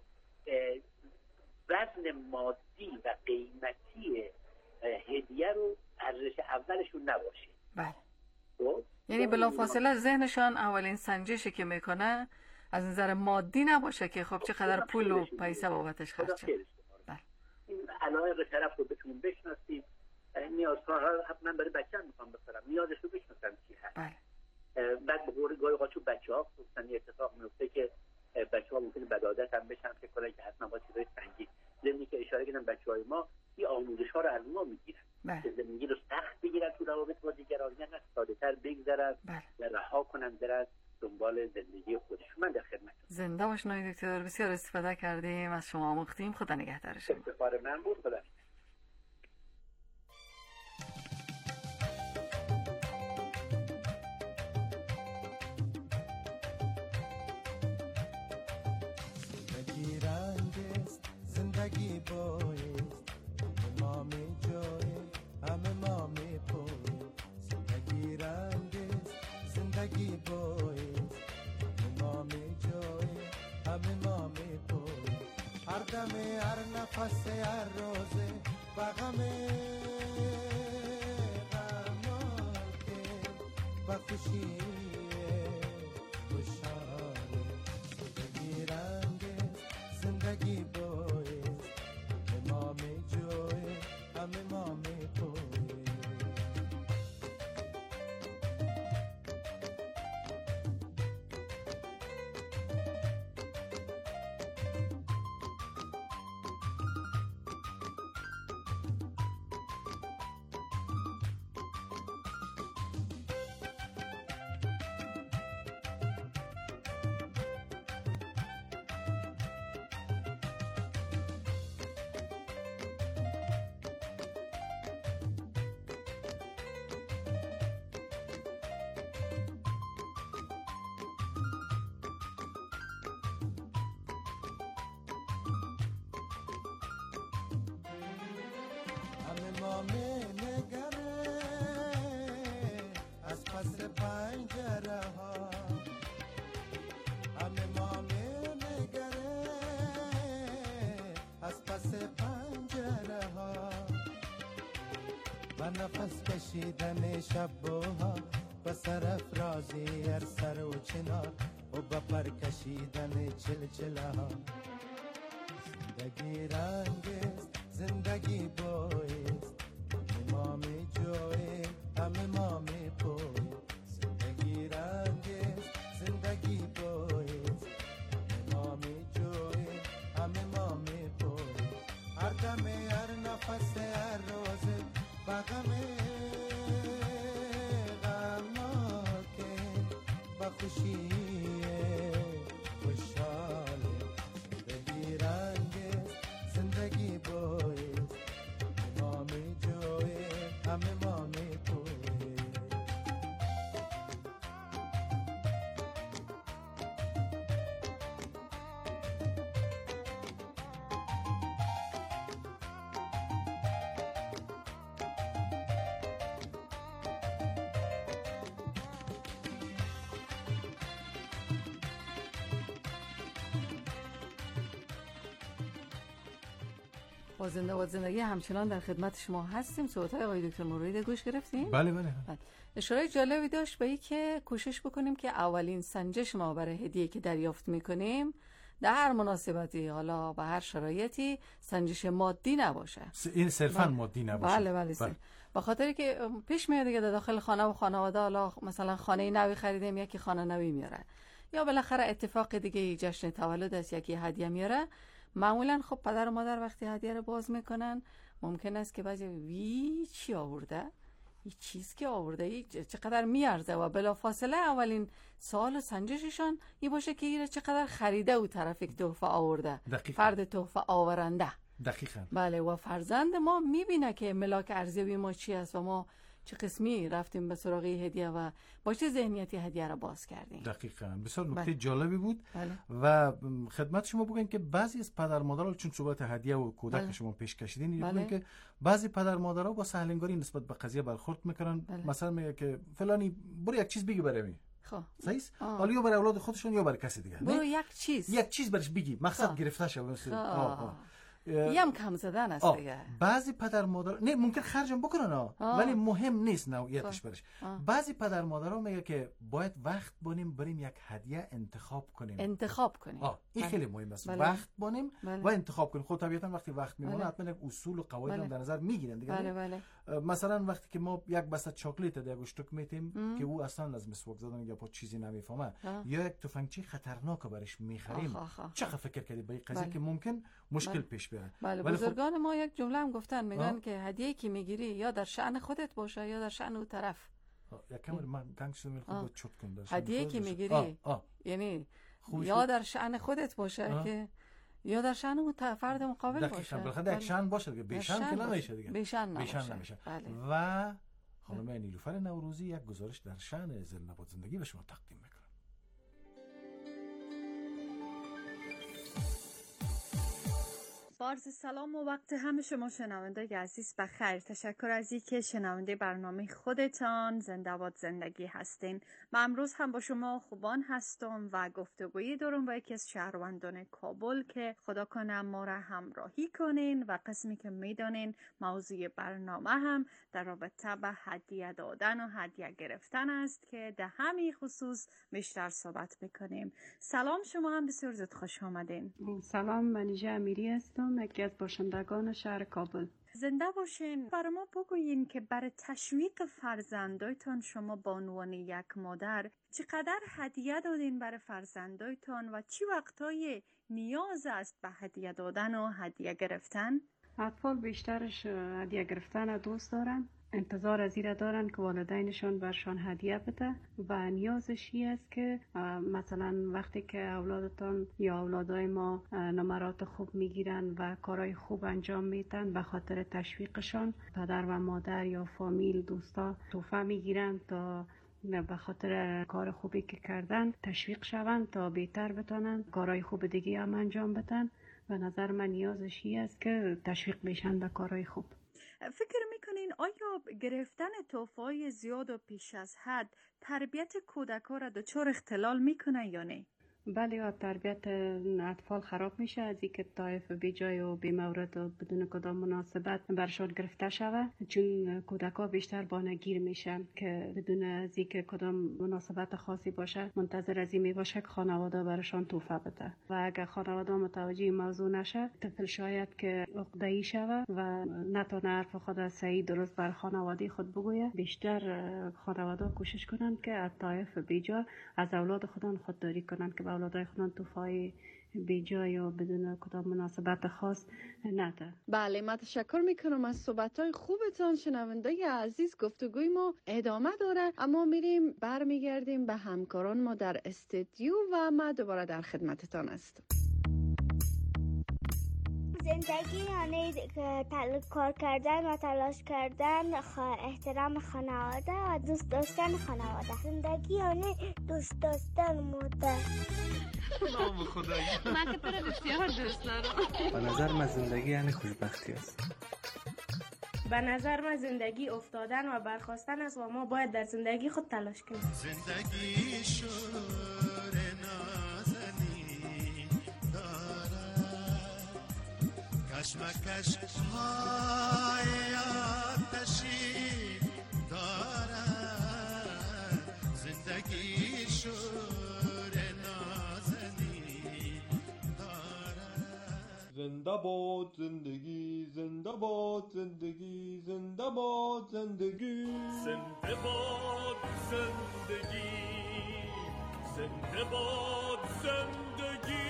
Speaker 1: وزن مادی و قیمتی هدیه رو ارزش اولشون نباشه.
Speaker 9: بله. یعنی بلافاصله ذهنشان اولین سنجشی که میکنه از نظر مادی نباشه که خب چقدر پول و پیسه بابتش خرج شد.
Speaker 1: این علایق طرف رو بتونیم بشناسیم، نیازها حتما برای بچه‌ام میخوام بخرم، نیازش رو بشناسم چی هست. بعد به قول گاهی اوقات بچه‌ها خصوصا یه اتفاق میفته که بچه‌ها ممکنه بدعادت هم بشن فکر کنن که حتما با چیزای سنگین، زمینی که اشاره کردم بچه‌های ما این آموزش‌ها رو از ما میگیرن که زندگی رو سخت بگیرن تو روابط با دیگران، نه ساده‌تر بگذرن و رها کنن برن دنبال زندگی خودشون. من در خدمت.
Speaker 9: زنده باشین آقای دکتر، بسیار استفاده کردیم، از شما آموختیم. خدا نگهدارشون.
Speaker 1: افتخار من بود. خدا
Speaker 7: زندگی بایست مامی جای همه مامی پای، زندگی رنگ زندگی بایست مامی جای همه مامی پای، هر دمه هر نفس هر روزه بغمه غماته و خوشی خوشحاله، زندگی رنگ زندگی بایست مامی جوی همه مامی پوی. مامی نگره از پس پنجره ها، همه مامی نگره از پس پنجره ها، و نفس کشیدن شبها و سرافرازی هر سر و چنار و با پر کشیدن چلچله ها، زندگی رنگست زندگی بایست مامی جوی همه مامی پوی، زندگی رنگست زندگی بایست مامی جوی همه مامی پوی، هر دمه هر نفس هر روزه بغمه غماکه و
Speaker 9: با زندگی همچنان در خدمت شما هستیم. صحبت‌های آقای دکتر مرید گوش گرفتیم؟
Speaker 10: بله.
Speaker 9: اشاره جالبی داشت به این که کوشش بکنیم که اولین سنجش ما برای هدیه که دریافت میکنیم در هر مناسبتی، حالا به هر شرایطی، سنجش مادی نباشه.
Speaker 10: این صرفاً مادی نباشه.
Speaker 9: بله. به خاطر که پیش میاد دیگه در داخل خانه و خانواده، حالا مثلا خانه نوی خریدیم یکی خانه نوی میاره، یا بالاخره اتفاق دیگه جشن تولد است یکی هدیه میاره. معمولا خب پدر و مادر وقتی هدیه رو باز میکنن ممکن است که بعضی چی آورده، این چیز که آورده چقدر میارزه، و بلافاصله اولین سوال سنجششان این باشه که این چقدر خریده و طرف یک تحفه آورده.
Speaker 10: دقیقا.
Speaker 9: فرد تحفه آورنده.
Speaker 10: دقیقاً.
Speaker 9: بله، و فرزند ما میبینه که ملاک ارزیابی ما چی است و ما چه قسمی رفتیم به سراغ هدیه و با چه ذهنیتی هدیه را باز کردیم.
Speaker 10: دقیقاً. بسیار نکته جالبی بود.
Speaker 9: بله.
Speaker 10: و خدمت شما بگم که بعضی از پدر مادرها، چون صحبت هدیه و کودک
Speaker 9: بله.
Speaker 10: شما پیش کشیدین، بگم که بعضی پدر مادرها با سهلنگاری نسبت به قضیه برخورد میکنن. مثلا میگه که فلانی برو یک چیز بگی برای من.
Speaker 9: خب
Speaker 10: صحیح است؟ حالا یا برای اولاد خودشون یا برای کسی دیگه.
Speaker 9: برو یک چیز
Speaker 10: برش بگی، مقصد گرفته شه.
Speaker 9: یم کم زدن است دیگه.
Speaker 10: بعضی پدر مادر نه ممکن خرجم بکنن ولی مهم نیست نوعیتش برش. بعضی پدر مادرها میگه که باید وقت بونیم بریم یک هدیه انتخاب کنیم. این خیلی مهم است. وقت بونیم و انتخاب کنیم. خب طبیعتا وقتی وقت میمونه حتما یک اصول و قواعد در نظر میگیرن دیگه. مثلا وقتی که ما یک بسته چاکلیت دیگه گوشتک میتیم که او اصلا از مسواک زدن یا با چیزی نمیفهمه، یا یک تفنگچی خطرناک برش میخریم، چقدر فکر کردی به این قضیه که ممکن مشکل پیش بیاره.
Speaker 9: بله، بزرگان ما یک جمله هم گفتن، میگن که هدیه‌ای که میگیری یا در شأن خودت باشه یا در شأن اون طرف.
Speaker 10: یکم من گنگش میخوام چوت کنم.
Speaker 9: هدیه‌ای که میگیری یعنی یا در شأن خودت باشه که یا در شأن اون فرد مقابل باشه.
Speaker 10: دقیقاً. یک شأن باشه دیگه، بیشان که نمیشه دیگه.
Speaker 9: بیشان نمیشه.
Speaker 10: و خانم نیلوفر نوروزی یک گزارش در شأن زنده‌باد زندگی به شما تقدیم میکنه.
Speaker 2: عرض سلام و وقت همه شما شنونده عزیز بخیر. تشکر از اینکه شنونده برنامه خودتان زنده‌باد زندگی هستین. من امروز هم با شما خوبان هستم و گفتگویی دارم با یکی از شهروندان کابل که خدا کنه ما را همراهی کنین و قسمی که میدانین موضوع برنامه هم در رابطه به هدیه دادن و هدیه گرفتن است که در همین خصوص بیشتر صحبت میکنیم. سلام، شما هم بسیار زود خوش آمدین.
Speaker 16: سلام، منیژه امیری هستم، یکی از باشندگان شهر کابل.
Speaker 2: زنده باشین. برای ما بگویین که برای تشویق فرزندایتان شما به عنوان یک مادر چقدر هدیه دادین برای فرزندایتان و چی وقتای نیاز است به هدیه دادن و هدیه گرفتن؟
Speaker 16: اطفال بیشترش هدیه گرفتن دوست دارن، انتظار از این دارن که والدینشان برشان هدیه بده و نیازش این است که مثلا وقتی که اولادتان یا اولادای ما نمرات خوب میگیرن و کارهای خوب انجام میدن، به خاطر تشویقشان پدر و مادر یا فامیل دوستا تحفه میگیرن تا به خاطر کار خوبی که کردن تشویق شوند تا بهتر بتونن کارهای خوب دیگه هم انجام بدن. و نظر من نیازش این است که تشویق بشن به کارهای خوب.
Speaker 2: فکر میکنین آیا گرفتن تحفه‌های زیاد و پیش از حد تربیت کودک‌ها را دچار اختلال میکنه یا نه؟
Speaker 16: بله، تربیت اطفال خراب میشه از اینکه طایف بی جای و بی مورد و بدون کدام مناسبت برشان گرفته شوه، چون کودک‌ها بیشتر بانگیر میشن که بدون از اینکه کدام مناسبت خاصی باشه منتظر از این میباشه که خانواده برشان تحفه بده و اگر خانواده متوجه موضوع نشه طفل شاید که عقده‌ای شوه و نتونه حرف خود صحیح درست بر خانواده خود بگویه. بیشتر خانواده کوشش کنن که از طایف بی جا از اولاد خودان خودداری کنن که اولادای خودان توفای بی جای و بدون کدام مناسبت خاص نده.
Speaker 2: بله، من تشکر میکنم از صحبت‌های خوبتان. شنونده عزیز، گفتگوی ما ادامه داره اما میریم برمیگردیم به همکاران ما در استودیو و ما دوباره در خدمتتان هستم.
Speaker 14: زندگی یعنی کار کردن و تلاش کردن، احترام خانواده و دوست داشتن خانواده. زندگی یعنی دوست داشتن مادر.
Speaker 15: نام خدایی.
Speaker 18: من که تو رو بسیار دوست دارم.
Speaker 17: به نظر من زندگی یعنی خوشبختی است.
Speaker 18: به نظر من زندگی افتادن و برخاستن است و ما باید در زندگی خود تلاش کنیم.
Speaker 13: زندگی شور نازنی دارد کشمکش های آتشی دارد زندگی شور نازنین دارد.
Speaker 3: زنده باد زندگی، زنده باد زندگی، زنده باد زندگی،
Speaker 8: زنده باد زندگی، زنده باد زندگی.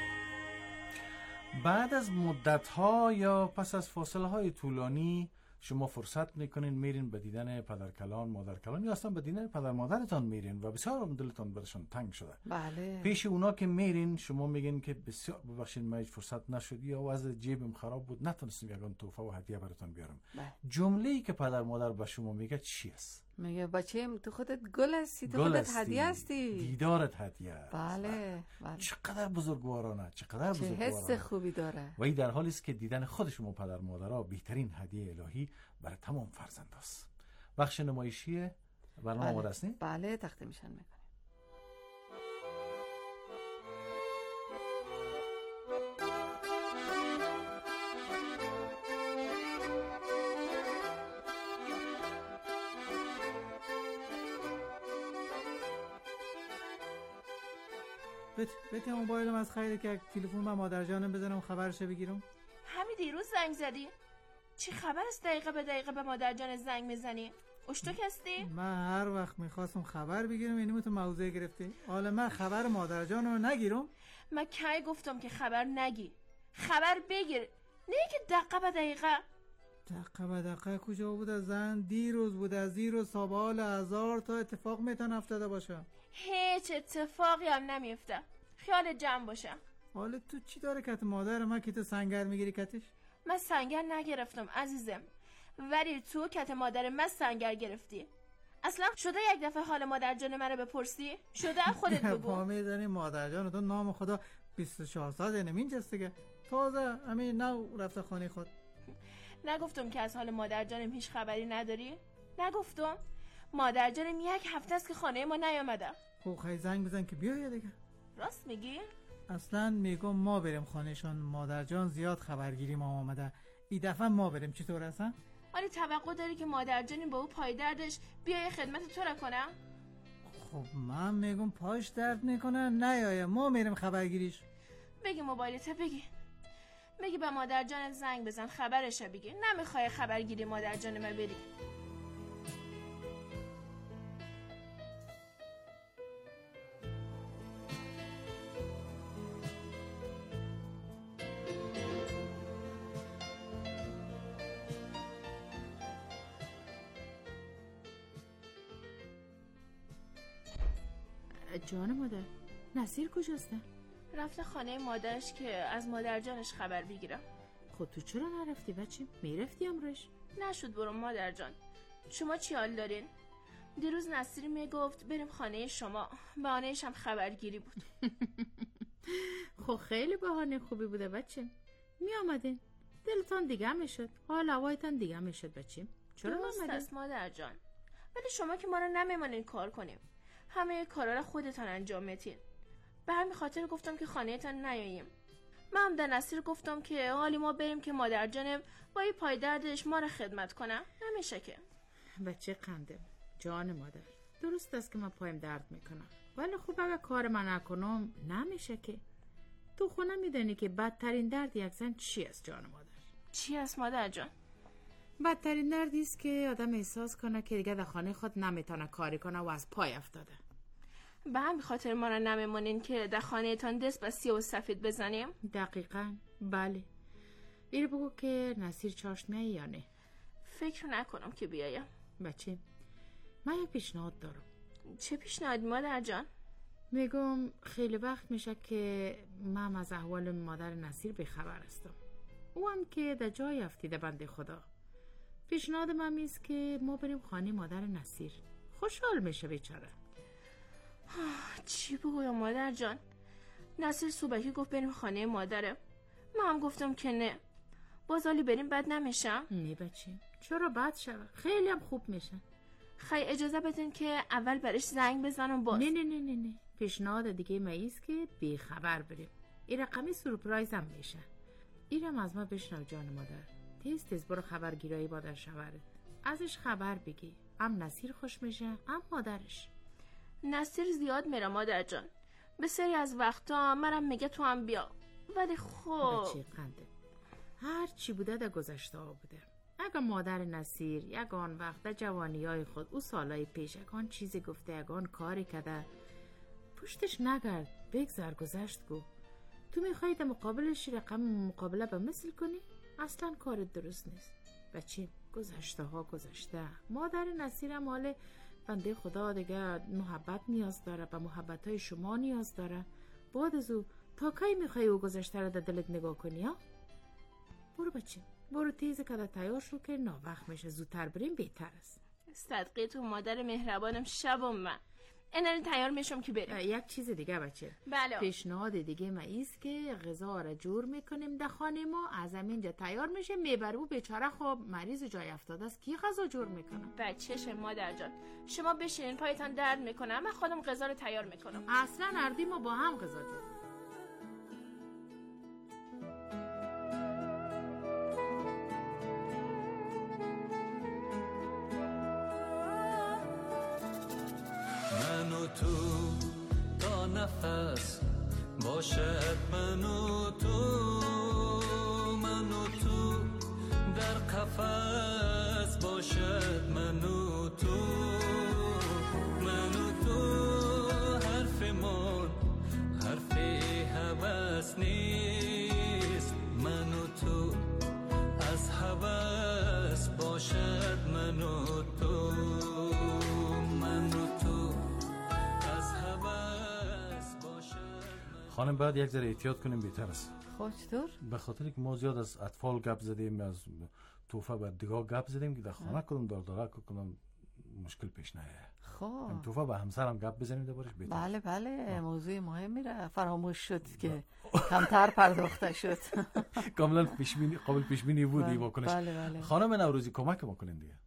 Speaker 10: بعد از مدت‌ها یا پس از فاصله‌های طولانی شما فرصت میکنین میرین به دیدن پدرکلان، مادرکلان یا اصلا به دیدن پدر مادرتان میرین و بسیار دلتان برشان تنگ شده.
Speaker 9: بله.
Speaker 10: پیش اونا که میرین شما میگین که بسیار ببخشید من هیچ فرصت نشد یا وضع جیبم خراب بود نتونستم یگان تحفه و هدیه براتون بیارم. جمله‌ای که پدر مادر به شما میگه چی است؟
Speaker 9: میگه بچه‌م تو خودت گل هستی، تو خودت هدیه هستی،
Speaker 10: دیدارت هدیه است.
Speaker 9: بله بله.
Speaker 10: چقدر بزرگوارانه، چقدر
Speaker 9: چه
Speaker 10: بزرگوارانه.
Speaker 9: حس خوبی داره.
Speaker 10: و این در حالی است که دیدن خود شما پدر مادرها بهترین هدیه الهی برای تمام فرزنداست. بخش نمایشی برنامه ما رسنی؟
Speaker 9: بله تخته میشن میکنیم.
Speaker 21: بهت موبایلم از خیره که تلفن من مادر جانم بزنم خبرش بگیرم.
Speaker 18: همین دیروز زنگ زدی؟ چی خبر است دقیقه به دقیقه به مادر جان زنگ میزنی؟ اشتک هستی؟
Speaker 21: من هر وقت میخواستم خبر بگیرم اینو تو موضوع گرفتی. حالا من خبر مادر جان رو نگیرم؟
Speaker 18: من کی گفتم که خبر نگی؟ خبر بگیر، نه که دقیقه به دقیقه.
Speaker 21: دقیقه به دقیقه کجا بود؟ زن دیروز بود، از دیروز سابال 1000 تا اتفاق میتونه افتاده باشه.
Speaker 18: هیچ اتفاقی هم نمیفته، خیال جمع باشه.
Speaker 21: حالا تو چی داره کت مادر من که تو سنگر میگیری کتش؟
Speaker 18: من سنگر نگرفتم عزیزم، ولی تو کت مادر من سنگر گرفتی. اصلا شده یک دفعه حال مادر جان من رو بپرسی؟ شده خودت بگو.
Speaker 21: پا میزنی مادر جان تو نام خدا 24 ساعت نمین جسته که تازه همین نو رفته خانه خود.
Speaker 18: نگفتم که از حال مادر جانم هیچ خبری نداری؟ نگفتم؟ مادر جانم یک هفته است که خانه ما نیامده.
Speaker 21: خب خیلی زنگ بزن که بیایه دیگه.
Speaker 18: راست میگی؟
Speaker 21: اصلا میگم ما بریم خانهشان، مادر جان زیاد خبرگیری ما آمده. این دفعه ما بریم، چطور هستن؟
Speaker 18: ولی توقع داری که مادر جانم با او پای دردش بیایه خدمت تو را کنه؟
Speaker 21: خب من میگم پاش درد میکنه نیایه، ما میریم خبرگیریش.
Speaker 18: بگی موبایلت بگی به مادر جانت زنگ بزن خبرش بگی. نمیخوای خبرگیری مادر جان من بری.
Speaker 4: جان مادر، نصیر کجاسته؟
Speaker 18: رفته خانه مادرش که از مادر جانش خبر بگیرم.
Speaker 4: خود تو چرا نرفتی بچه؟ میرفتی امرش؟
Speaker 18: نشد برم مادر جان. شما چی حال دارین؟ دیروز نصیر میگفت بریم خانه شما، بهانه‌اش هم خبرگیری بود.
Speaker 4: خب خیلی بهانه خوبی بوده بچه. می آمدین دلتان دیگه میشد، حال هوایتان دیگه میشد بچه. چرا
Speaker 18: درست است مادر جان، ولی شما که ما رو نمیمانین کار کنیم، همه کارا رو خودتان انجام میدین. به همین خاطر گفتم که خانه‌تان نیاییم. من هم در نصیر گفتم که حالی ما بریم که مادر جانم با این پای دردش ما رو خدمت کنه. نمیشه که
Speaker 4: بچه قنده. جان مادر، درست است که من پایم درد میکنم، ولی خب اگه کار من نکنم نمیشه که. تو خونه میدونی که بدترین درد یک زن چی است جان مادر؟
Speaker 18: چی است مادر جان؟
Speaker 4: بدترین دردی است که آدم احساس کنه که دیگه در خانه خود نمیتونه کاری کنه و از پای افتاده.
Speaker 18: به همین خاطر ما را نمیمونین که در خانه تان دست به سیاه و سفید بزنیم؟
Speaker 4: دقیقاً بله. بیرو بگو که نصیر چاشت میایی یا نه؟
Speaker 18: فکر نکنم که بیایم.
Speaker 4: بچه من یک پیشنهاد دارم.
Speaker 18: چه پیشنهادی مادر جان؟
Speaker 4: میگم خیلی وقت میشه که من از احوال مادر نصیر بخبر هستم، او هم که در جای افتیده بنده خدا. پیشنهاد من میست که ما بریم خانه مادر نصیر، خوشحال میشه بیچاره.
Speaker 18: چی بگویم مادر جان؟ نصیر صبحی گفت بریم خانه مادره، من هم گفتم که نه. باز حالی بریم بد نمیشه؟
Speaker 4: نه بچه چرا بد شود؟ خیلی هم خوب میشه.
Speaker 18: خیلی اجازه بدین که اول برش زنگ بزنم باز.
Speaker 4: نه نه نه نه نه. پیشنهاد دیگه ماییست که بی خبر بریم. این رقمی سورپرایز هم میشه. ایرم از ما بشنو جان مادر. تیز برو خبرگیرایی با در شوهرت، ازش خبر بگی. نصیر خوش میشه، مادرش.
Speaker 18: نصیر زیاد میره مادر جان، به سری از وقتا منم میگه تو هم بیا، ولی خب
Speaker 4: بچه قنده، هر چی بوده در گذشته ها بوده. اگه مادر نصیر یگان وقت در جوانی های خود او سالای پیش یگان چیزی گفته، یگان کاری کده، پشتش نگرد، بگذار گذشت گو. تو میخوایی در مقابلش رقم مقابله به مثل کنی؟ اصلا کارت درست نیست. بچه گذشته ها گذشته. مادر نصیر مال بنده خدا دیگه محبت نیاز داره، به محبت های شما نیاز داره. بعد از او تا کی میخوایی او گذشته رو در دلت نگاه کنی ها؟ برو بچه، برو تیز کده تیار شو که ناوقت میشه، زودتر بریم بهتر است.
Speaker 18: صدقه تو مادر مهربانم. شبم من اینن تیار میشم که بریم.
Speaker 4: یک چیز دیگه بچه،
Speaker 18: بله.
Speaker 4: پیشنهاد دیگه ما ایست که غذا را جور میکنیم در خانه ما، از همینجا تیار میشه میبره. او بیچاره خب مریض جای افتاده است، کی غذا جور میکنه؟
Speaker 18: بچه‌ش مادر جان، شما بشینین، پایتان درد میکنه، من خودم غذا رو تیار میکنم.
Speaker 4: اصلا اردی ما با هم غذا جور.
Speaker 6: من و تو تا نفس باشد، من و تو در قفس باشد، من و تو حرفمان حرف هوس نیست، من و تو از هوس باشد، من و تو
Speaker 10: خانم باید یک ذره احتیاط کنیم بهتر است.
Speaker 9: خب چطور؟
Speaker 10: به خاطر که ما زیاد از اطفال گپ زدیم، از توفه و دیگه گپ زدیم که در خانه کدوم داره کنم مشکل پیش نیاد.
Speaker 9: خب
Speaker 10: توفه با همسرم گپ بزنیم دربارش بهتر.
Speaker 9: بله موضوع مهمی را فراموش شد که کمتر پرداخته شد.
Speaker 10: کاملا قابل پیش بینی بود این واکنش.
Speaker 9: بله.
Speaker 10: خانم نوروزی کمک ما کنین دیگه.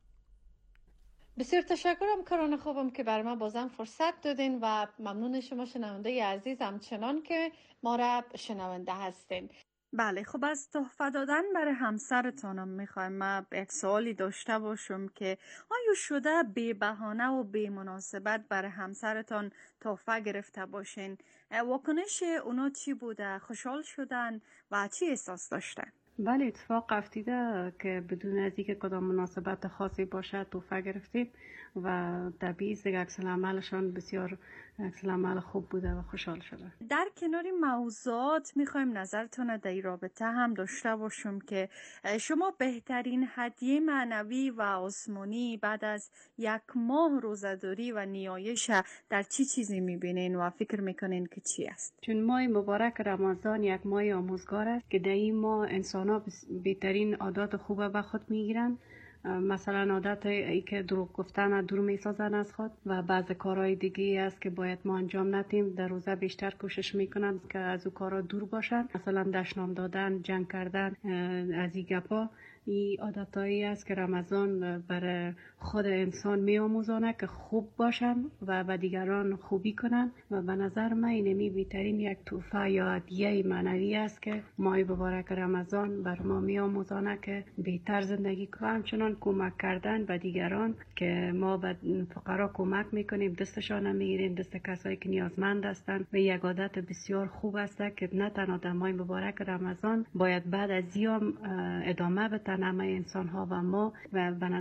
Speaker 2: بسیار تشکرم کاران خوبم که برای ما بازم فرصت دادین و ممنون شما شنونده عزیزم چنان که ما را شنونده هستین. بله خب از تحفه دادن برای همسرتانم میخوایم ما یک سوالی داشته باشم که آیا شده بی بهانه و بی مناسبت برای همسرتان تحفه گرفته باشین؟ واکنش اونا چی بوده؟ خوشحال شدن و چی احساس داشتن؟
Speaker 16: بله اتفاق افتیده که بدون از اینکه کدام مناسبت خاصی باشه تحفه گرفتیم و طبیعی است که عکس العملشان بسیار عکس العمل خوب بوده و خوشحال شده.
Speaker 2: در کنار موضوعات میخوایم نظرتون در این رابطه هم داشته باشم که شما بهترین هدیه معنوی و آسمانی بعد از 1 ماه روزه‌داری و نیایش در چی چیزی میبینین و فکر میکنین که چی است؟
Speaker 16: چون ماه مبارک رمضان یک ماه آموزگار است که در این ماه انسان‌ها بهترین عادات خوبه به خود میگیرن. مثلا عادت ای که دروغ گفتن دور میسازن از خود و بعض کارهای دیگه است که باید ما انجام ندیم. در روزه بیشتر کوشش میکنن که از او کارا دور باشن، مثلا دشنام دادن، جنگ کردن، از این گپا. این عادتایی است که رمضان برای خود انسان میآموزانه که خوب باشن و به دیگران خوبی کنن و به نظر من اینمی بهترین یک تحفه یا هدیه معنوی است که ماه مبارک رمضان بر ما میآموزانه که بهتر زندگی کنیم. همچنان کمک کردن به دیگران که ما به فقرا کمک میکنیم، دستشان میگیریم، دست کسایی که نیازمند هستند و یک عادت بسیار خوب است که نه تنها در ماه مبارک رمضان باید بعد از ایام ادامه بدن همه انسان ها و ما و